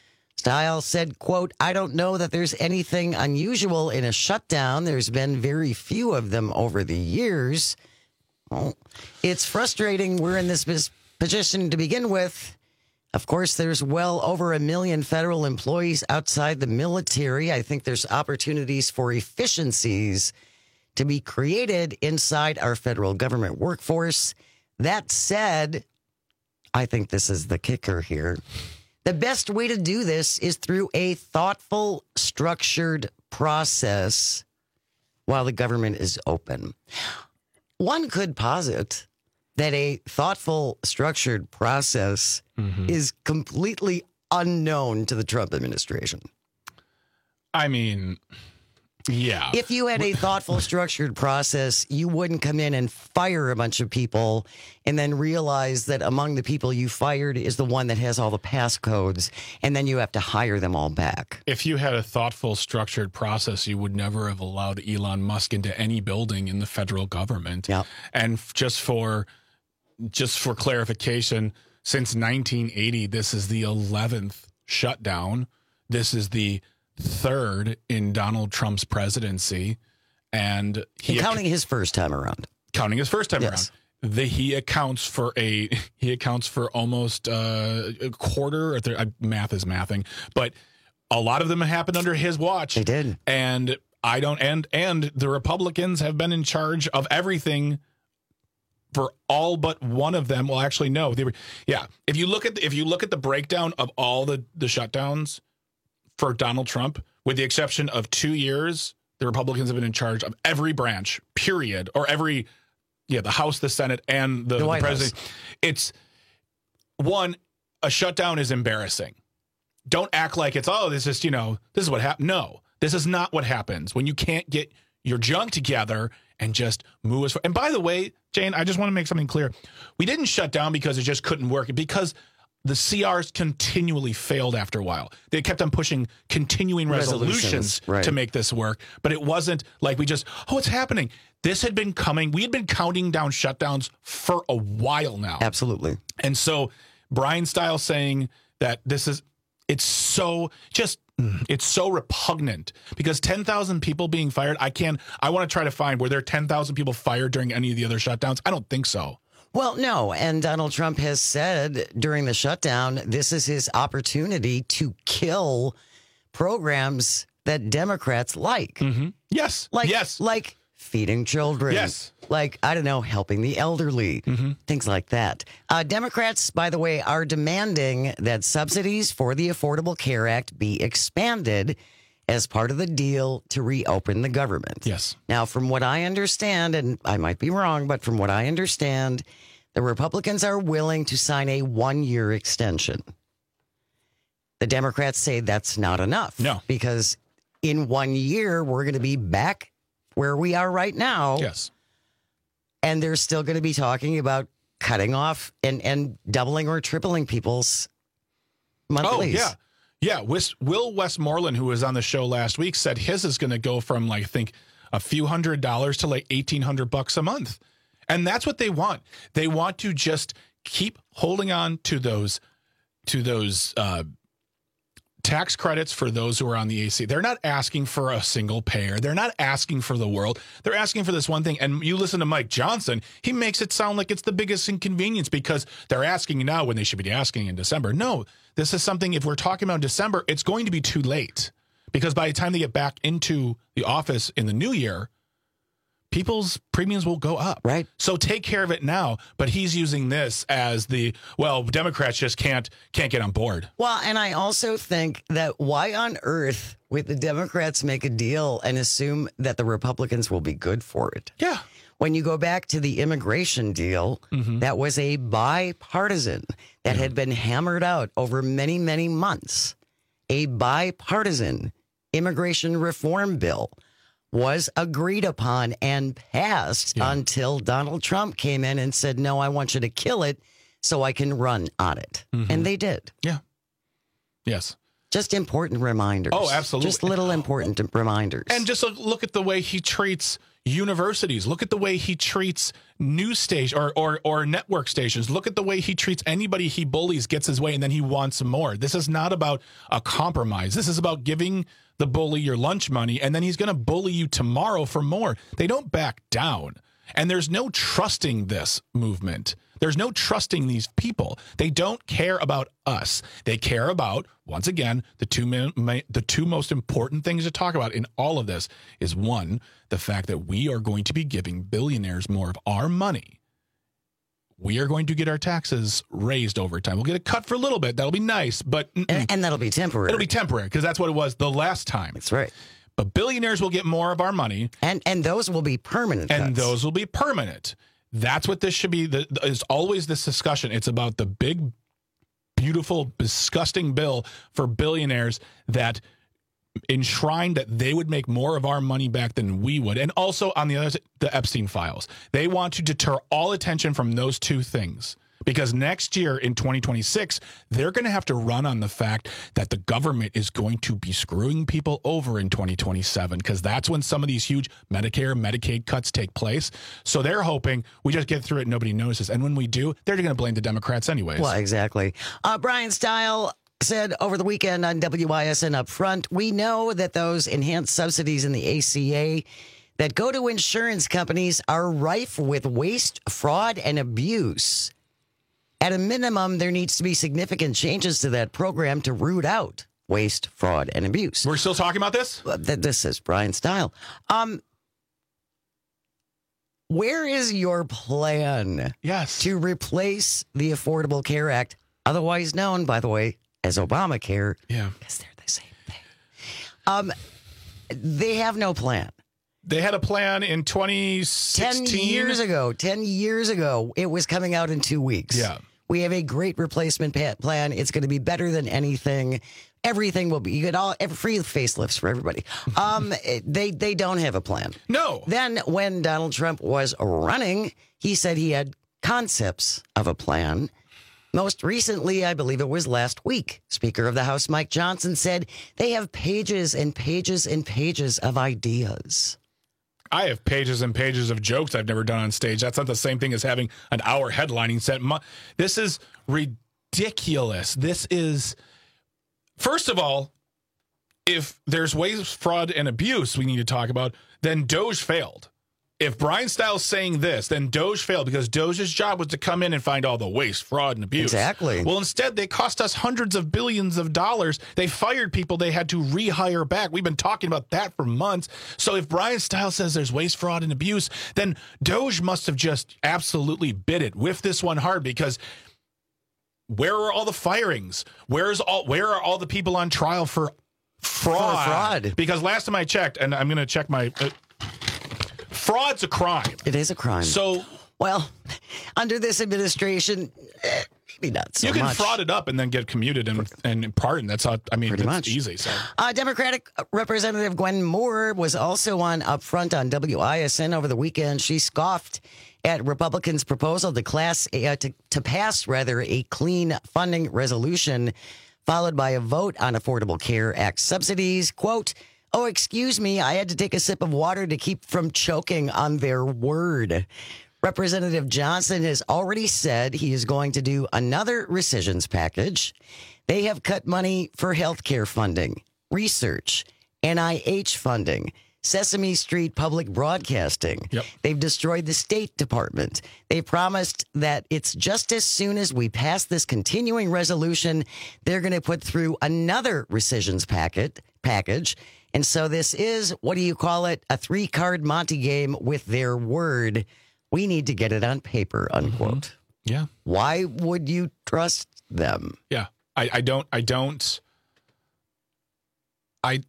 Stile said, quote, I don't know that there's anything unusual in a shutdown. There's been very few of them over the years. Well, it's frustrating. We're in this position to begin with. Of course, there's well over a million federal employees outside the military. I think there's opportunities for efficiencies to be created inside our federal government workforce. That said, I think this is the kicker here. The best way to do this is through a thoughtful, structured process while the government is open. One could posit that a thoughtful, structured process mm-hmm. is completely unknown to the Trump administration. I mean, yeah. If you had a thoughtful, structured process, you wouldn't come in and fire a bunch of people and then realize that among the people you fired is the one that has all the passcodes, and then you have to hire them all back. If you had a thoughtful, structured process, you would never have allowed Elon Musk into any building in the federal government. Yeah. And just for just for clarification, since nineteen eighty, this is the eleventh shutdown. This is the third in Donald Trump's presidency, and he and counting ac- his first time around. Counting his first time yes. around, the, he accounts for a he accounts for almost uh, a quarter. Or th- uh, math is mathing, but a lot of them happened under his watch. They did, and I don't. And and the Republicans have been in charge of everything for all but one of them. Well, actually, no. They were. Yeah, if you look at the, if you look at the breakdown of all the the shutdowns for Donald Trump, with the exception of two years, the Republicans have been in charge of every branch, period, or every, yeah, the House, the Senate, and the, the, the president. House. It's one, a shutdown is embarrassing. Don't act like it's, oh, this is, you know, this is what happened. No, this is not what happens when you can't get your junk together and just move us. And by the way, Jane, I just want to make something clear. We didn't shut down because it just couldn't work, because the C Rs continually failed after a while. They kept on pushing continuing resolutions, resolutions right. to make this work. But it wasn't like we just, oh, it's happening. This had been coming. We had been counting down shutdowns for a while now. Absolutely. And so Brian Stiles saying that this is, it's so just, it's so repugnant, because ten thousand people being fired, I can, I want to try to find, were there ten thousand people fired during any of the other shutdowns? I don't think so. Well, no. And Donald Trump has said during the shutdown, this is his opportunity to kill programs that Democrats like. Mm-hmm. Yes. Like, yes. Like feeding children. Yes. Like, I don't know, helping the elderly. Mm-hmm. Things like that. Uh, Democrats, by the way, are demanding that subsidies for the Affordable Care Act be expanded as part of the deal to reopen the government. Yes. Now, from what I understand, and I might be wrong, but from what I understand, the Republicans are willing to sign a one-year extension. The Democrats say that's not enough. No. Because in one year, we're going to be back where we are right now. Yes. And they're still going to be talking about cutting off and, and doubling or tripling people's monthlies. Oh, yeah. Yeah, Will Westmoreland, who was on the show last week, said his is going to go from, like, I think, a few hundred dollars to like eighteen hundred bucks a month. And that's what they want. They want to just keep holding on to those to those uh, tax credits for those who are on the A C. They're not asking for a single payer. They're not asking for the world. They're asking for this one thing. And you listen to Mike Johnson, he makes it sound like it's the biggest inconvenience because they're asking now when they should be asking in December. No, this is something, if we're talking about December, it's going to be too late, because by the time they get back into the office in the new year, people's premiums will go up. Right. So take care of it now. But he's using this as the, well, Democrats just can't can't get on board. Well, and I also think that why on earth would the Democrats make a deal and assume that the Republicans will be good for it? Yeah. When you go back to the immigration deal, mm-hmm. that was a bipartisan that yeah. had been hammered out over many, many months. A bipartisan immigration reform bill was agreed upon and passed yeah. until Donald Trump came in and said, no, I want you to kill it so I can run on it. Mm-hmm. And they did. Yeah. Yes. Just important reminders. Oh, absolutely. Just little important reminders. And just look at the way he treats universities. Look at the way he treats news station or, or or network stations. Look at the way he treats anybody he bullies, gets his way, and then he wants more. This is not about a compromise. This is about giving the bully your lunch money, and then he's going to bully you tomorrow for more. They don't back down. And there's no trusting this movement. There's no trusting these people. They don't care about us. They care about, once again, the two ma- the two most important things to talk about in all of this is, one, the fact that we are going to be giving billionaires more of our money. We are going to get our taxes raised over time. We'll get a cut for a little bit. That'll be nice, but and, and that'll be temporary. It'll be temporary because that's what it was the last time. That's right. But billionaires will get more of our money, and and those will be permanent. And cuts. those will be permanent. That's what this should be. There's always this discussion. It's about the big, beautiful, disgusting bill for billionaires that enshrined that they would make more of our money back than we would. And also on the other, the Epstein files. They want to deter all attention from those two things. Because next year in twenty twenty-six, they're going to have to run on the fact that the government is going to be screwing people over in twenty twenty-seven, because that's when some of these huge Medicare, Medicaid cuts take place. So they're hoping we just get through it and nobody notices. And when we do, they're going to blame the Democrats anyways. Well, exactly. Uh, Brian Stiles said over the weekend on W I S N Up Front, we know that those enhanced subsidies in the A C A that go to insurance companies are rife with waste, fraud, and abuse. At a minimum, there needs to be significant changes to that program to root out waste, fraud, and abuse. We're still talking about this? This is Brian Stiles. Um, where is your plan yes. to replace the Affordable Care Act, otherwise known, by the way, as Obamacare? Yeah. Because they're the same thing. Um, they have no plan. They had a plan in twenty sixteen. Ten years ago. Ten years ago. It was coming out in two weeks. Yeah. We have a great replacement pa- plan. It's going to be better than anything. Everything will be, you get all every free facelifts for everybody. Um, they they don't have a plan. No. Then when Donald Trump was running, he said he had concepts of a plan. Most recently, I believe it was last week, Speaker of the House Mike Johnson said they have pages and pages and pages of ideas. I have pages and pages of jokes I've never done on stage. That's not the same thing as having an hour headlining set. This is ridiculous. This is... First of all, if there's waste, fraud, and abuse we need to talk about, then Doge failed. If Brian Stiles saying this, then Doge failed because Doge's job was to come in and find all the waste, fraud, and abuse. Exactly. Well, instead, they cost us hundreds of billions of dollars. They fired people they had to rehire back. We've been talking about that for months. So if Brian Stiles says there's waste, fraud, and abuse, then Doge must have just absolutely bit it, whiffed this one hard, because where are all the firings? Where's all? Where are all the people on trial for fraud? For fraud. Because last time I checked, and I'm going to check my... Uh, fraud's a crime. It is a crime. So, well, under this administration, eh, maybe not so you can much. fraud it up and then get commuted and, and pardoned. That's how, I mean, Pretty it's much. easy. So, uh, Democratic Representative Gwen Moore was also on Upfront on W I S N over the weekend. She scoffed at Republicans' proposal to class uh, to, to pass rather a clean funding resolution, followed by a vote on Affordable Care Act subsidies. Quote, "Oh, excuse me, I had to take a sip of water to keep from choking on their word." Representative Johnson has already said he is going to do another rescissions package. They have cut money for health care funding, research, N I H funding, Sesame Street public broadcasting. Yep. They've destroyed the State Department. They promised that it's just as soon as we pass this continuing resolution, they're going to put through another rescissions packet package. And so this is, what do you call it? A three-card Monte game with their word. We need to get it on paper, unquote. Mm-hmm. Yeah. Why would you trust them? Yeah. I, I don't, I don't, I,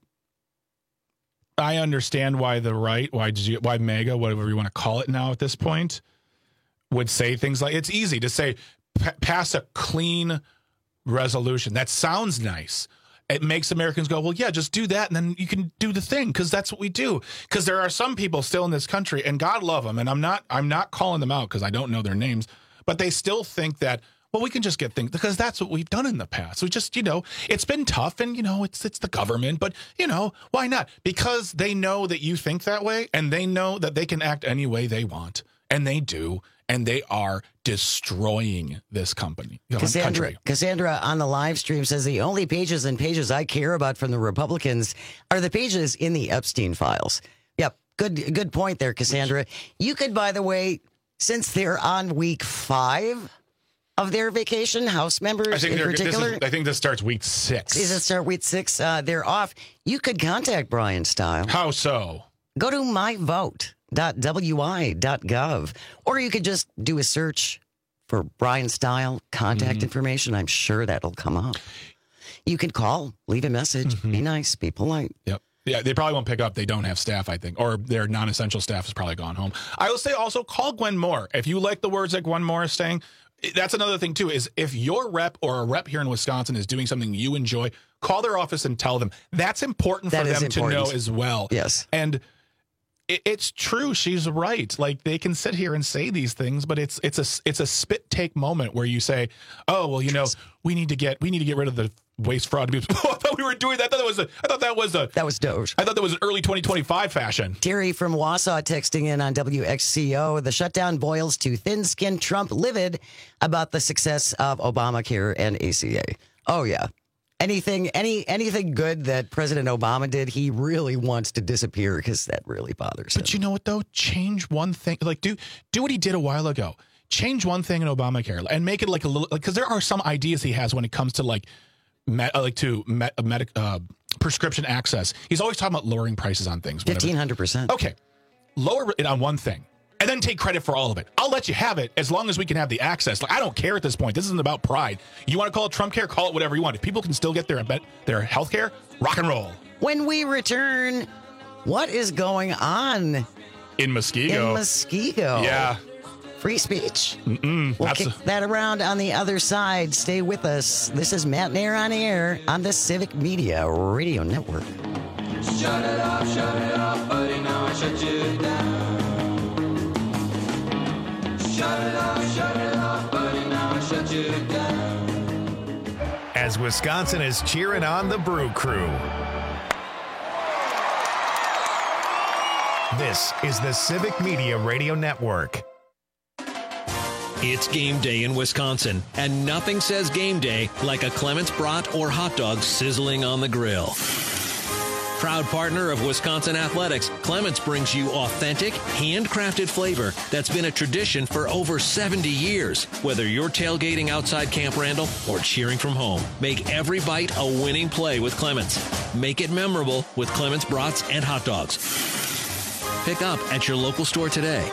I understand why the right, why did you, why MAGA, whatever you want to call it now at this point, would say things like, it's easy to say, pa- pass a clean resolution. That sounds nice. It makes Americans go, well, yeah, just do that, and then you can do the thing, because that's what we do. Because there are some people still in this country, and God love them, and I'm not, I'm not calling them out because I don't know their names, but they still think that, well, we can just get things, because that's what we've done in the past. We just, you know, it's been tough, and, you know, it's it's the government, but, you know, why not? Because they know that you think that way, and they know that they can act any way they want, and they do, and they are destroying this company. Cassandra, country. Cassandra on the live stream says the only pages and pages I care about from the Republicans are the pages in the Epstein files. Yep, good good point there, Cassandra. You could, by the way, since they're on week five of their vacation, House members I think in they're- particular. This is, I think this starts week six. Does it start week six? Uh, they're off. You could contact Brian Stile. How so? Go to my vote dot w i dot gov, or you could just do a search for Brian Stile contact Mm-hmm. information. I'm sure that'll come up. You can call, leave a message, Mm-hmm. be nice, be polite. Yep. Yeah, they probably won't pick up. They don't have staff, I think, or their non-essential staff has probably gone home. I will say also, call Gwen Moore. If you like the words that Gwen Moore is saying, that's another thing too, is if your rep or a rep here in Wisconsin is doing something you enjoy, call their office and tell them. That's important That for is them to important. know as well. Yes. And it, it's true. She's right. Like, they can sit here and say these things, but it's it's a it's a spit take moment where you say, "Oh, well, you know, we need to get we need to get rid of the waste, fraud, abuse." Oh, I thought we were doing that. I thought that was a. I thought that was a. That was Doge. I thought that was an early twenty twenty-five fashion. Terry from Wausau texting in on W X C O. The shutdown boils to thin-skinned Trump livid about the success of Obamacare and A C A. Oh, yeah. Anything, any, anything good that President Obama did, he really wants to disappear because that really bothers him. But you know what, though? Change one thing. Like, do do what he did a while ago. Change one thing in Obamacare and make it like a little, like, because there are some ideas he has when it comes to like, med, uh, like to med, uh, medic, uh, prescription access. He's always talking about lowering prices on things. fifteen hundred percent. Okay, lower it on one thing, and then take credit for all of it. I'll let you have it as long as we can have the access. Like, I don't care at this point. This isn't about pride. You want to call it Trump care? Call it whatever you want. If people can still get their their health care, rock and roll. When we return, what is going on In Muskego. in Muskego? Yeah. free speech. Mm-mm, we'll that's kick a- that around on the other side. Stay with us. This is Matt Nair on air on the Civic Media Radio Network. Shut it off, shut it off, buddy, now I shut you down. Shut it off, shut it off, buddy, now I shut you down. As Wisconsin is cheering on the Brew Crew. This is the Civic Media Radio Network. It's game day in Wisconsin, and nothing says game day like a Clements brat or hot dog sizzling on the grill. Proud partner of Wisconsin Athletics, Clements brings you authentic, handcrafted flavor that's been a tradition for over seventy years. Whether you're tailgating outside Camp Randall or cheering from home, make every bite a winning play with Clements. Make it memorable with Clements brats and hot dogs. Pick up at your local store today.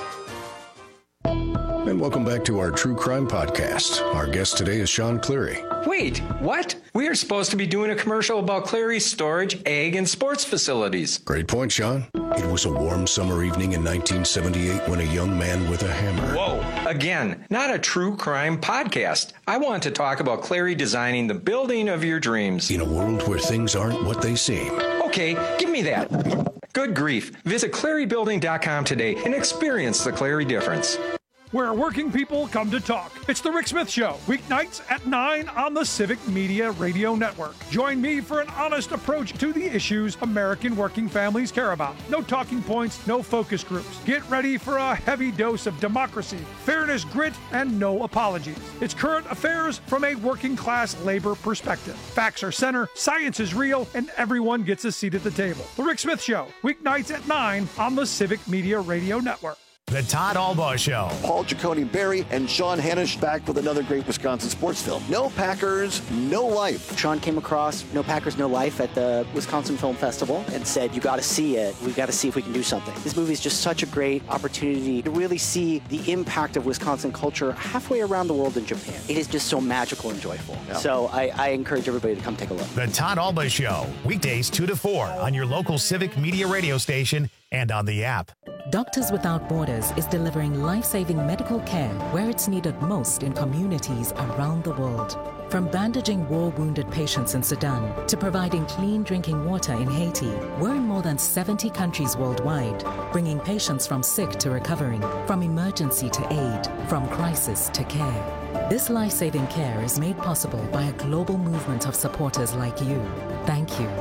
And welcome back to our True Crime Podcast. Our guest today is Sean Cleary. Wait, what? We are supposed to be doing a commercial about Cleary's storage, egg, and sports facilities. Great point, Sean. It was a warm summer evening in nineteen seventy-eight when a young man with a hammer. Whoa, again, not a true crime podcast. I want to talk about Cleary designing the building of your dreams. In a world where things aren't what they seem. Okay, give me that. Good grief. Visit Cleary Building dot com today and experience the Cleary difference. Where working people come to talk. It's the Rick Smith Show, weeknights at nine on the Civic Media Radio Network. Join me for an honest approach to the issues American working families care about. No talking points, no focus groups. Get ready for a heavy dose of democracy, fairness, grit, and no apologies. It's current affairs from a working class labor perspective. Facts are center, science is real, and everyone gets a seat at the table. The Rick Smith Show, weeknights at nine on the Civic Media Radio Network. The Todd Albaugh Show. Paul Giacone Barry and Sean Hanisch back with another great Wisconsin sports film. No Packers, No Life. Sean came across No Packers, No Life at the Wisconsin Film Festival and said, you got to see it. We got to see if we can do something. This movie is just such a great opportunity to really see the impact of Wisconsin culture halfway around the world in Japan. It is just so magical and joyful. Yeah. So I, I encourage everybody to come take a look. The Todd Albaugh Show, weekdays two to four on your local Civic Media radio station and on the app. Doctors Without Borders is delivering life-saving medical care where it's needed most in communities around the world. From bandaging war-wounded patients in Sudan to providing clean drinking water in Haiti, we're in more than seventy countries worldwide, bringing patients from sick to recovering, from emergency to aid, from crisis to care. This life-saving care is made possible by a global movement of supporters like you. Thank you.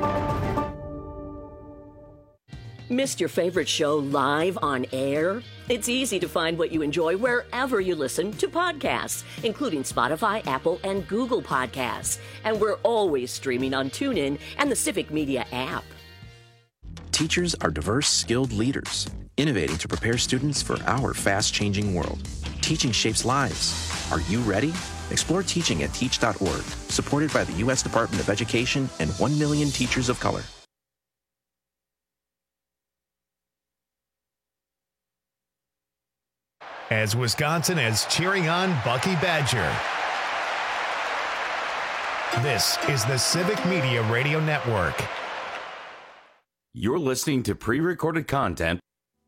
Missed your favorite show live on air? It's easy to find what you enjoy wherever you listen to podcasts, including Spotify, Apple, and Google Podcasts. And we're always streaming on TuneIn and the Civic Media app. Teachers are diverse, skilled leaders, innovating to prepare students for our fast-changing world. Teaching shapes lives. Are you ready? Explore teaching at teach dot org, supported by the U S Department of Education and one million teachers of color. As Wisconsin is cheering on Bucky Badger. This is the Civic Media Radio Network. You're listening to pre-recorded content.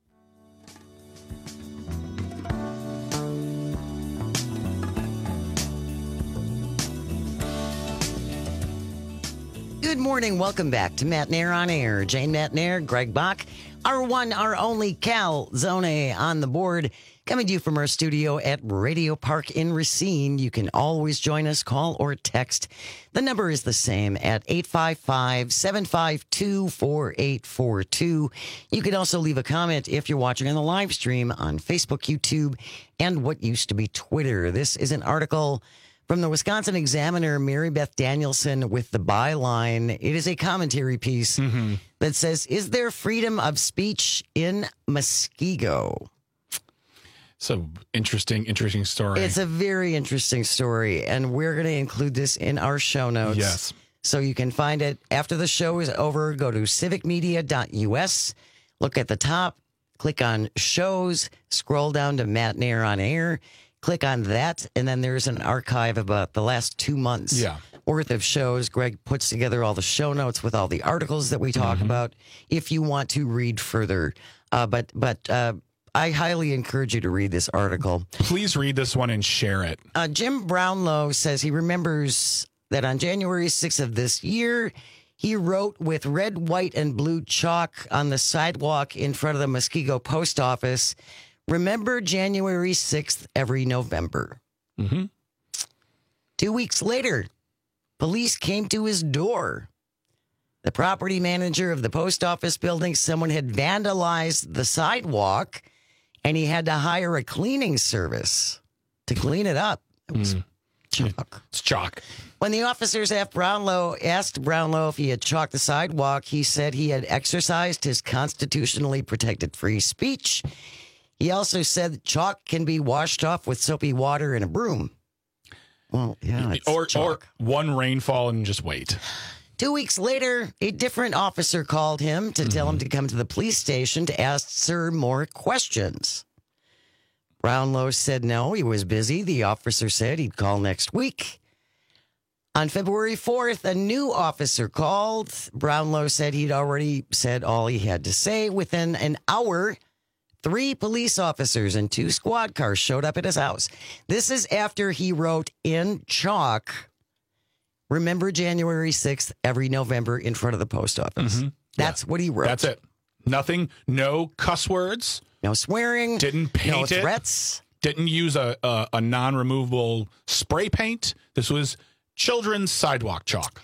Good morning. Welcome back to Matt Nair on Air. Jane Matt Nair, Greg Bach, our one, our only Cal Zone on the board. Coming to you from our studio at Radio Park in Racine. You can always join us, call or text. The number is the same at eight five five, seven five two, four eight four two. You can also leave a comment if you're watching on the live stream on Facebook, YouTube, and what used to be Twitter. This is an article from the Wisconsin Examiner, Mary Beth Danielson, with the byline. It is a commentary piece mm-hmm. that says, "Is there freedom of speech in Muskego?" So interesting, interesting story. It's a very interesting story, and we're going to include this in our show notes. Yes. So you can find it after the show is over. Go to civic media dot U S, look at the top, click on shows, scroll down to Matt Nair on Air, click on that, and then there's an archive of about the last two months yeah. worth of shows. Greg puts together all the show notes with all the articles that we talk mm-hmm. about if you want to read further. Uh, but but uh, I highly encourage you to read this article. Please read this one and share it. Uh, Jim Brownlow says he remembers that on January sixth of this year, he wrote with red, white, and blue chalk on the sidewalk in front of the Muskego post office, "Remember January sixth every November." Mm-hmm. Two weeks later, police came to his door. The property manager of the post office building, someone had vandalized the sidewalk, and he had to hire a cleaning service to clean it up. It was mm. chalk. It's chalk. When the officers asked Brownlow, asked Brownlow if he had chalked the sidewalk, he said he had exercised his constitutionally protected free speech. He also said chalk can be washed off with soapy water and a broom. Well, yeah, it's or chalk. or one rainfall and just wait. Two weeks later, a different officer called him to mm-hmm. tell him to come to the police station to answer more questions. Brownlow said no, he was busy. The officer said he'd call next week. On February fourth, a new officer called. Brownlow said he'd already said all he had to say. Within an hour, three police officers and two squad cars showed up at his house. This is after he wrote in chalk, "Remember January sixth every November" in front of the post office. Mm-hmm. That's yeah. what he wrote. That's it. Nothing, no cuss words. No swearing. Didn't paint no it. threats. Didn't use a, a, a non-removable spray paint. This was children's sidewalk chalk.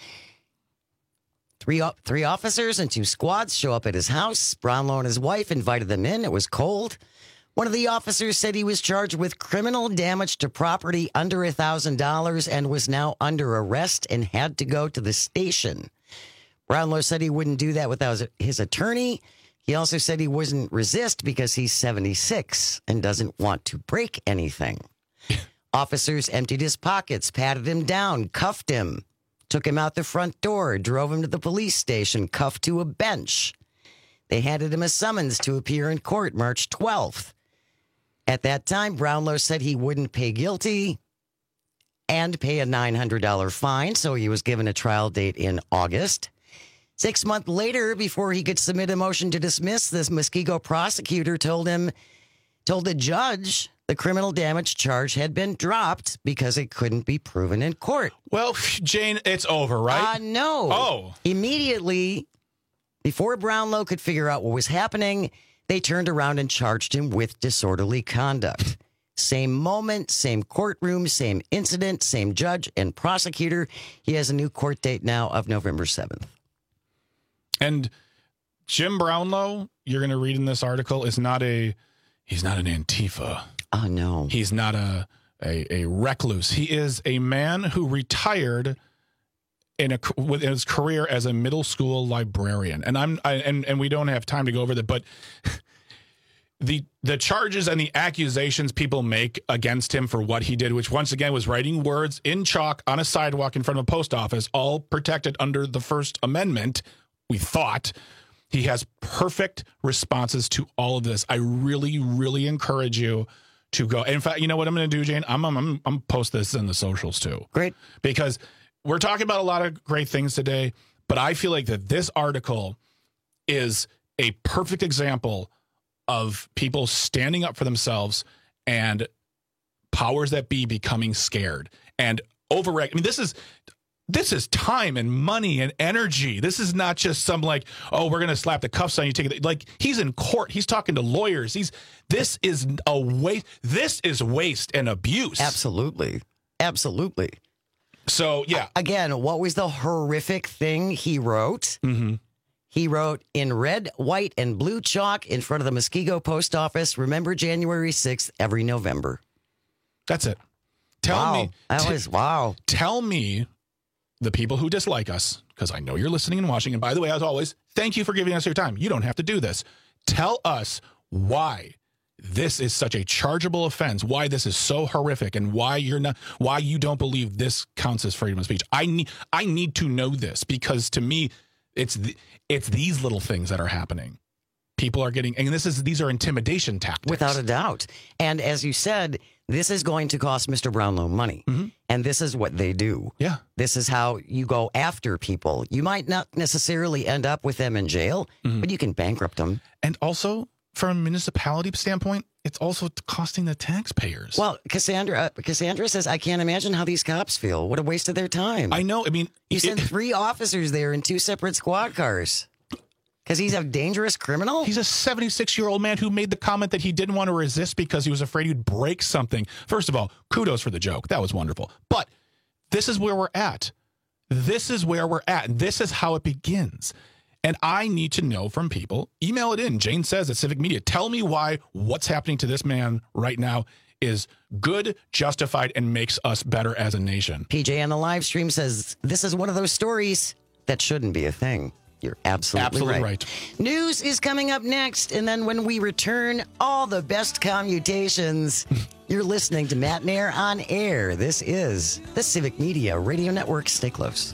Three, three officers and two squads show up at his house. Brownlow and his wife invited them in. It was cold. One of the officers said he was charged with criminal damage to property under one thousand dollars and was now under arrest and had to go to the station. Brownlow said he wouldn't do that without his attorney. He also said he wouldn't resist because he's seventy-six and doesn't want to break anything. Officers emptied his pockets, patted him down, cuffed him, took him out the front door, drove him to the police station, cuffed to a bench. They handed him a summons to appear in court March twelfth. At that time, Brownlow said he wouldn't pay guilty and pay a nine hundred dollars fine, so he was given a trial date in August. Six months later, before he could submit a motion to dismiss, this Muskego prosecutor told him, told the judge the criminal damage charge had been dropped because it couldn't be proven in court. Well, Jane, it's over, right? Uh, no. Oh. Immediately, before Brownlow could figure out what was happening, they turned around and charged him with disorderly conduct. Same moment, same courtroom, same incident, same judge and prosecutor. He has a new court date now of November seventh. And Jim Brownlow, you're going to read in this article, is not a, he's not an Antifa. Oh, no. He's not a, a, a recluse. He is a man who retired in a with his career as a middle school librarian. And I'm I, and and we don't have time to go over that, but the the charges and the accusations people make against him for what he did, which once again was writing words in chalk on a sidewalk in front of a post office, all protected under the First Amendment, we thought. He has perfect responses to all of this. I really, really encourage you to go. In fact, you know what I'm going to do, Jane? I'm I'm I'm, I'm post this in the socials too. Great, because we're talking about a lot of great things today, but I feel like that this article is a perfect example of people standing up for themselves and powers that be becoming scared and over. I mean, this is. This is time and money and energy. This is not just some like, oh, we're going to slap the cuffs on you. Take it. Like, he's in court. He's talking to lawyers. He's this is a waste. This is waste and abuse. Absolutely. Absolutely. So, yeah. Again, what was the horrific thing he wrote? Mm-hmm. He wrote in red, white, and blue chalk in front of the Muskego post office, "Remember January sixth every November." That's it. Tell wow. me. That t- was, wow. Tell me. The people who dislike us, because I know you're listening and watching. And by the way, as always, thank you for giving us your time. You don't have to do this. Tell us why this is such a chargeable offense, why this is so horrific, and why you're not, why you don't believe this counts as freedom of speech. I need, I need to know this, because to me, it's the, it's these little things that are happening. People are getting, and this is these are intimidation tactics, without a doubt. And as you said, this is going to cost Mister Brownlow money. Mm-hmm. And this is what they do. Yeah. This is how you go after people. You might not necessarily end up with them in jail, mm-hmm. but you can bankrupt them. And also, from a municipality standpoint, it's also costing the taxpayers. Well, Cassandra, Cassandra says, I can't imagine how these cops feel. What a waste of their time. I know. I mean, you it, sent three officers there in two separate squad cars. Because he's a dangerous criminal? He's a seventy-six-year-old man who made the comment that he didn't want to resist because he was afraid he'd break something. First of all, kudos for the joke. That was wonderful. But this is where we're at. This is where we're at. This is how it begins. And I need to know from people. Email it in. Jane Says at Civic Media. Tell me why what's happening to this man right now is good, justified, and makes us better as a nation. P J on the live stream says, this is one of those stories that shouldn't be a thing. You're absolutely, absolutely right. right. News is coming up next. And then when we return, all the best commutations. You're listening to Matt Nair on Air. This is the Civic Media Radio Network. Stay close.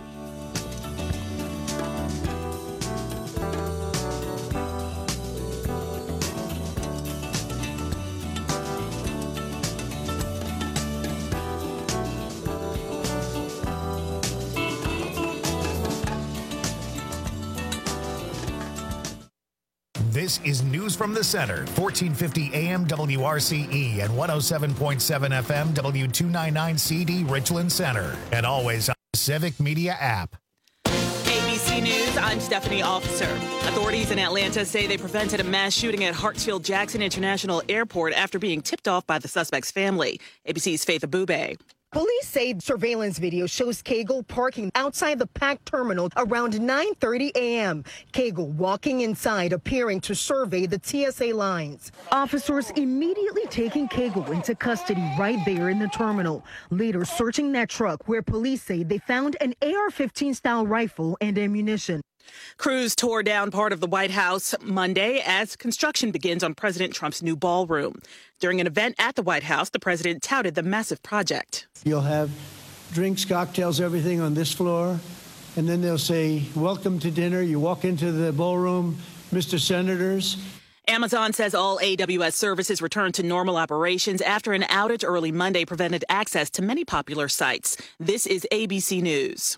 This is News from the Center, fourteen fifty A M W R C E and one oh seven point seven F M W two ninety-nine C D Richland Center. And always on the Civic Media app. A B C News, I'm Stephanie Officer. Authorities in Atlanta say they prevented a mass shooting at Hartsfield-Jackson International Airport after being tipped off by the suspect's family. A B C's Faith Abube. Police say surveillance video shows Cagle parking outside the packed terminal around nine thirty a m Cagle walking inside, appearing to survey the T S A lines. Officers immediately taking Cagle into custody right there in the terminal. Later searching that truck where police say they found an A R fifteen style rifle and ammunition. Crews tore down part of the White House Monday as construction begins on President Trump's new ballroom. During an event at the White House, the president touted the massive project. You'll have drinks, cocktails, everything on this floor, and then they'll say, welcome to dinner. You walk into the ballroom, Mister Senators. Amazon says all A W S services returned to normal operations after an outage early Monday prevented access to many popular sites. This is A B C News.